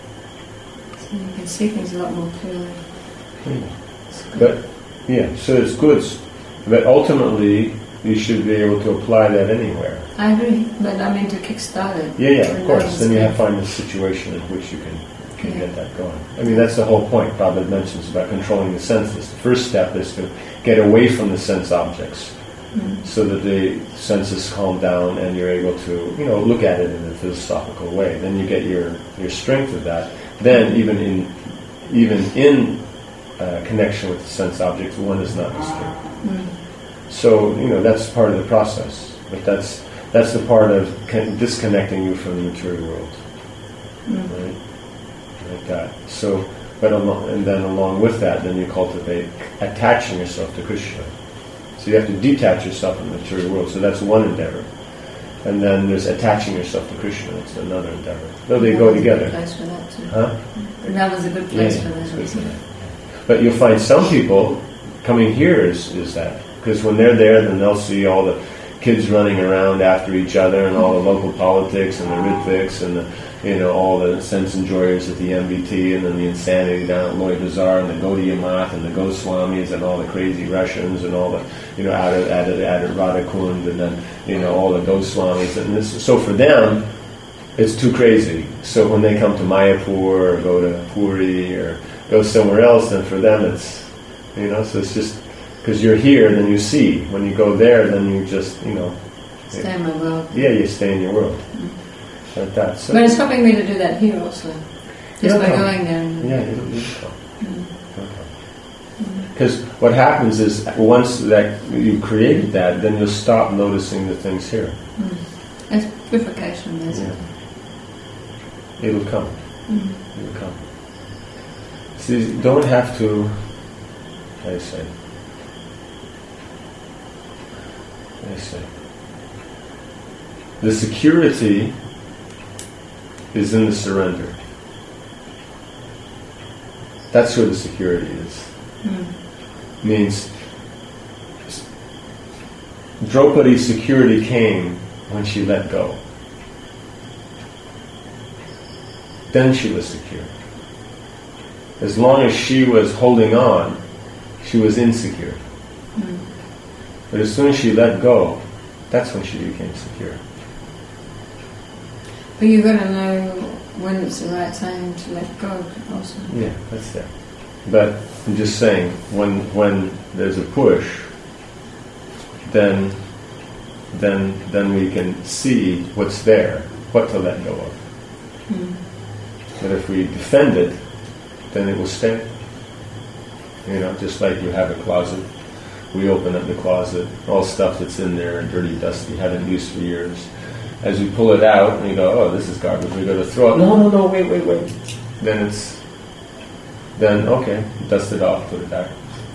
So you can see things a lot more clearly. Yeah. But, yeah, so it's good. But ultimately, you should be able to apply that anywhere. I agree, but I mean to kickstart it. Yeah, yeah, of course. Then you have to find a situation in which you can, can Yeah. get that going. I mean, that's the whole point Prabhupada mentions about controlling the senses. The first step is to get away from the sense objects Mm. so that the senses calm down and you're able to, you know, look at it in a philosophical way. Then you get your, your strength of that. Then even in even in uh, connection with the sense objects, one is not disturbed. Mm. So, you know, that's part of the process. But that's that's the part of con- disconnecting you from the material world. Mm. Right? Like that. So, but along, and then along with that, then you cultivate attaching yourself to Krishna. So you have to detach yourself from the material world. So that's one endeavor. And then there's attaching yourself to Krishna. That's another endeavor. Though they go together. That was a good place for that too. Huh? That was a good place Yeah, for it's that. good wasn't for it? that. But you'll find some people coming here is, is that. Because when they're there, then they'll see all the kids running around after each other and all the local politics and the Ritviks and the, you know, all the sense enjoyers at the M V T and then the insanity down at Loy Bazaar and the Gaudiya Math and the Goswamis and all the crazy Russians and all the, you know, out at, at, at Radhakund and then, you know, all the Goswamis. And this, so for them, it's too crazy. So when they come to Mayapur or go to Puri or go somewhere else, then for them it's, you know, so it's just, because you're here, then you see. When you go there, then you just, you know... Stay in my world. Yeah, you stay in your world. Mm. Like that. So, But it's helping me to do that here also. Just It'll by come. going there. And yeah, it'll, it'll come. Mm. Because what happens is, once that you created that, then you'll stop noticing the things here. Mm. It's purification, basically. Yeah. It'll come. Mm. It'll come. See, you don't have to... How do you say? I see. The security is in the surrender. That's where the security is. Mm. Means Draupadi's security came when she let go. Then she was secure. as long as she was holding on, she was insecure. Mm. But as soon as she let go, that's when she became secure. But you've got to know when it's the right time to let go also. Yeah, that's there. But I'm just saying, when when there's a push, then then then we can see what's there, what to let go of. Mm. But if we defend it, then it will stay. You know, just like you have a closet. We open up the closet, all stuff that's in there, dirty, dusty, haven't used for years. As we pull it out, and we go, oh, this is garbage, we go to throw it. No, no, no, wait, wait, wait. Then it's, then, okay, dust it off, put it back.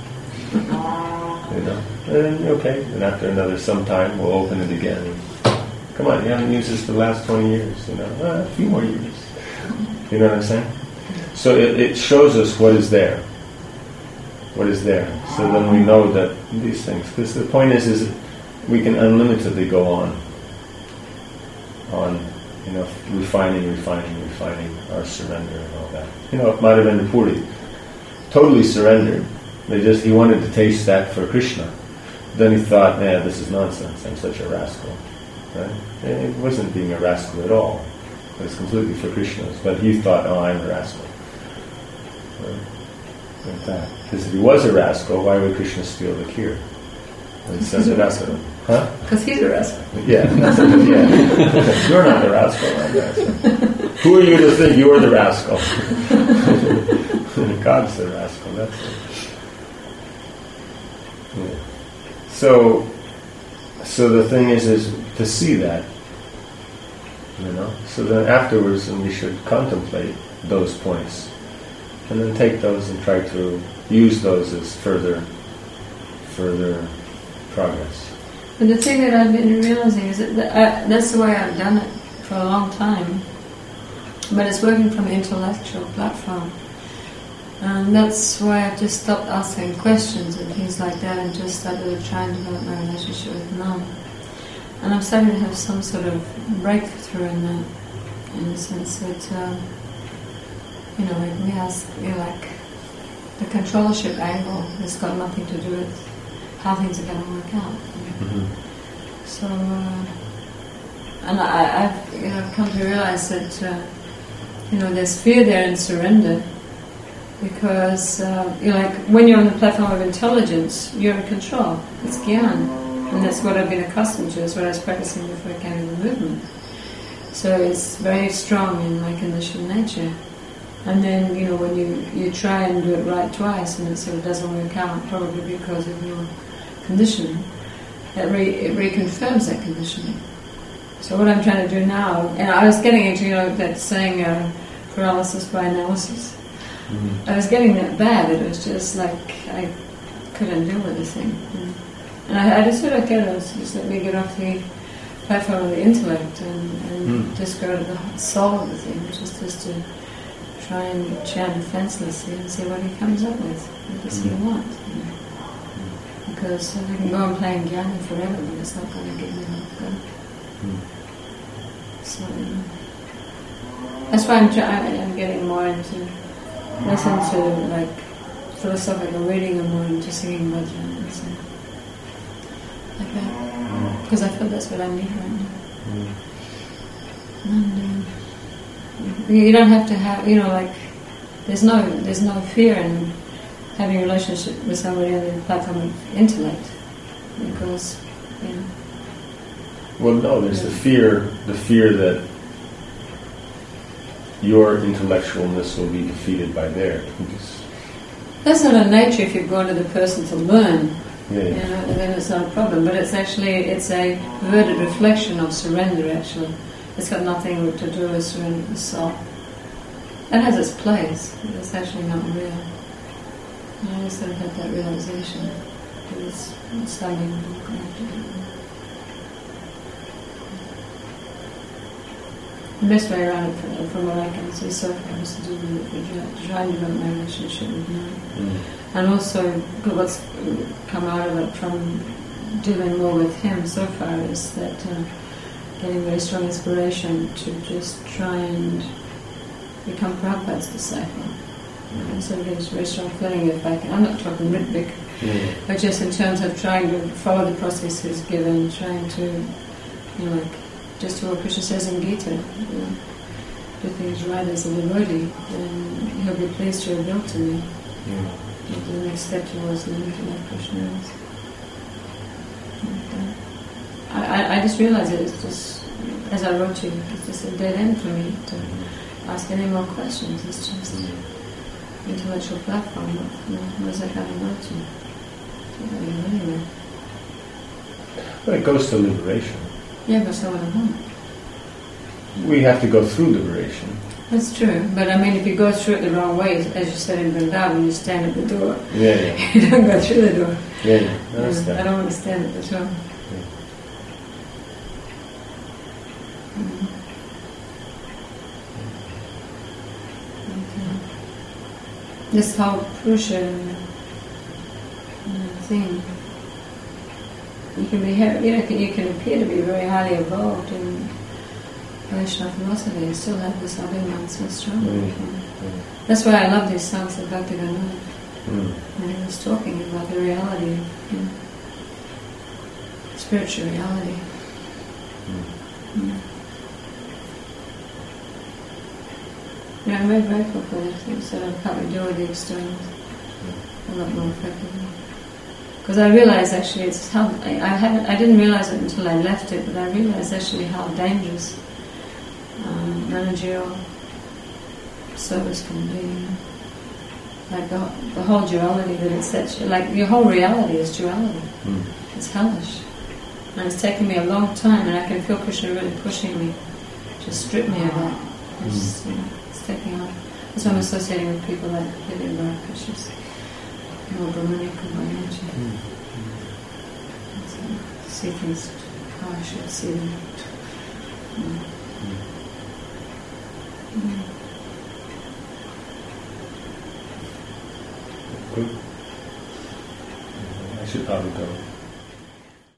You know, and okay, and after another some time, we'll open it again. Come on, you haven't used this for the last twenty years, you know, ah, a few more years. You know what I'm saying? So it, it shows us what is there. What is there. So then we know that these things, because the point is, is we can unlimitedly go on. On, you know, refining, refining, refining our surrender and all that. You know, Madhavendra Puri totally surrendered. They just, he wanted to taste that for Krishna. Then he thought, nah, this is nonsense, I'm such a rascal. Right? And it wasn't being a rascal at all. It was completely for Krishna's. But he thought, oh, I'm a rascal. Right? Like that. Because if he was a rascal, why would Krishna steal the kheer? And he says, rascal. Huh? Because he's a rascal. Yeah, that's it, yeah. You're not the rascal, I'm the rascal. Who are you to think you're the rascal? God's the rascal, that's it. Yeah. So, so the thing is, is to see that, you know. So then afterwards, then we should contemplate those points, and then take those and try to use those as further, further progress. But the thing that I've been realizing is that the, uh, that's the way I've done it for a long time. But it's working from an intellectual platform. And that's why I've just stopped asking questions and things like that and just started trying to develop my relationship with Nam. And I'm starting to have some sort of breakthrough in that, in the sense that, uh, you know, like we ask, you know, like the controllership angle has got nothing to do with how things are going to work out. Mm-hmm. So, uh, and I, I've you know, come to realize that, uh, you know, there's fear there in surrender, because, uh, you know, like when you're on the platform of intelligence, you're in control. It's Gyan, and that's what I've been accustomed to. It's what I was practicing before I came to the movement. So it's very strong in my conditioned nature. And then, you know, when you, you try and do it right twice and it sort of doesn't work out, probably because of your conditioning, it, re, it reconfirms that conditioning. So what I'm trying to do now, and I was getting into, you know, that saying uh, paralysis by analysis. Mm-hmm. I was getting that bad, it was just like I couldn't deal with the thing. And I, I just said, okay, let's just let me get off the platform of the intellect and, and mm. just go to the soul of the thing, which is just to try and chant defenselessly and see what he comes up with. What does he want? You know? Because I can go on playing Jnana forever, but it's not going to give me enough good. Mm. So that's why I'm trying. I'm getting more into less into like philosophical reading and more into singing bhajan and so like that. Because I feel that's what I need right now. Mm. And, uh, you don't have to have, you know, like there's no there's no fear in having a relationship with somebody on the platform of intellect, because, you know. Well, no, there's the fear, the fear that your intellectualness will be defeated by theirs. That's not a nature if you've gone to the person to learn, yeah, yeah. You know, then it's not a problem. But it's actually, it's a perverted reflection of surrender, actually. It's got nothing to do with surrender to the soul. That has its place, but it's actually not real. And I always sort of had that realization. It was studying the book. The best way around it, from, from what I can see so far, is to do with trying to develop my relationship with Nam. Mm. And also, what's come out of it from dealing more with him so far is that uh, getting very strong inspiration to just try and become Prabhupada's disciple. And so there's a very strong feeling if I can, I'm not talking Ritvik, Mm. but just in terms of trying to follow the processes given, trying to, you know, like, just what Krishna says in Gita, you know, do things right as a devotee, and he'll be pleased to reveal to me Mm. what the next step towards learning to love Krishna is. And, uh, I, I, I just realized that it's just, as I wrote to you, it's just a dead end for me to ask any more questions. It's just intellectual platform. What, you know, what is that going to go to? Anyway. Well, it goes to liberation. Yeah, but so what I want. We have to go through liberation. That's true, but I mean, if you go through it the wrong way, as you said in Vrindavan, you stand at the door. Yeah, yeah. You don't go through the door. Yeah, yeah. I You know, understand. I don't want to stand at the door. Mm. Okay. This whole Purusha uh, thing, you can be, he- you know, you can appear to be very highly evolved in Vaishnava philosophy and still have this abhiman so strong. Mm. That's why I love these songs of Bhaktivinoda. Mm. And he was talking about the reality of, you know, spiritual reality. Mm. Yeah, I'm very grateful for the things that I've probably do with the externals a lot more effectively. Because I realized actually it's how I, I hadn't I didn't realize it until I left it, but I realized actually how dangerous um, managerial service can be. You know? Like the, the whole duality that it's such, like your whole reality is duality. Mm. It's hellish. And it's taken me a long time, and I can feel Krishna really pushing me to strip me of that. It's, you know, it's taking off. That's why I'm associating with people like Vivian Barak, she's more Brahmanical by nature. Mm. So, see things how I should see them. Mm. Mm. Good. I should probably go.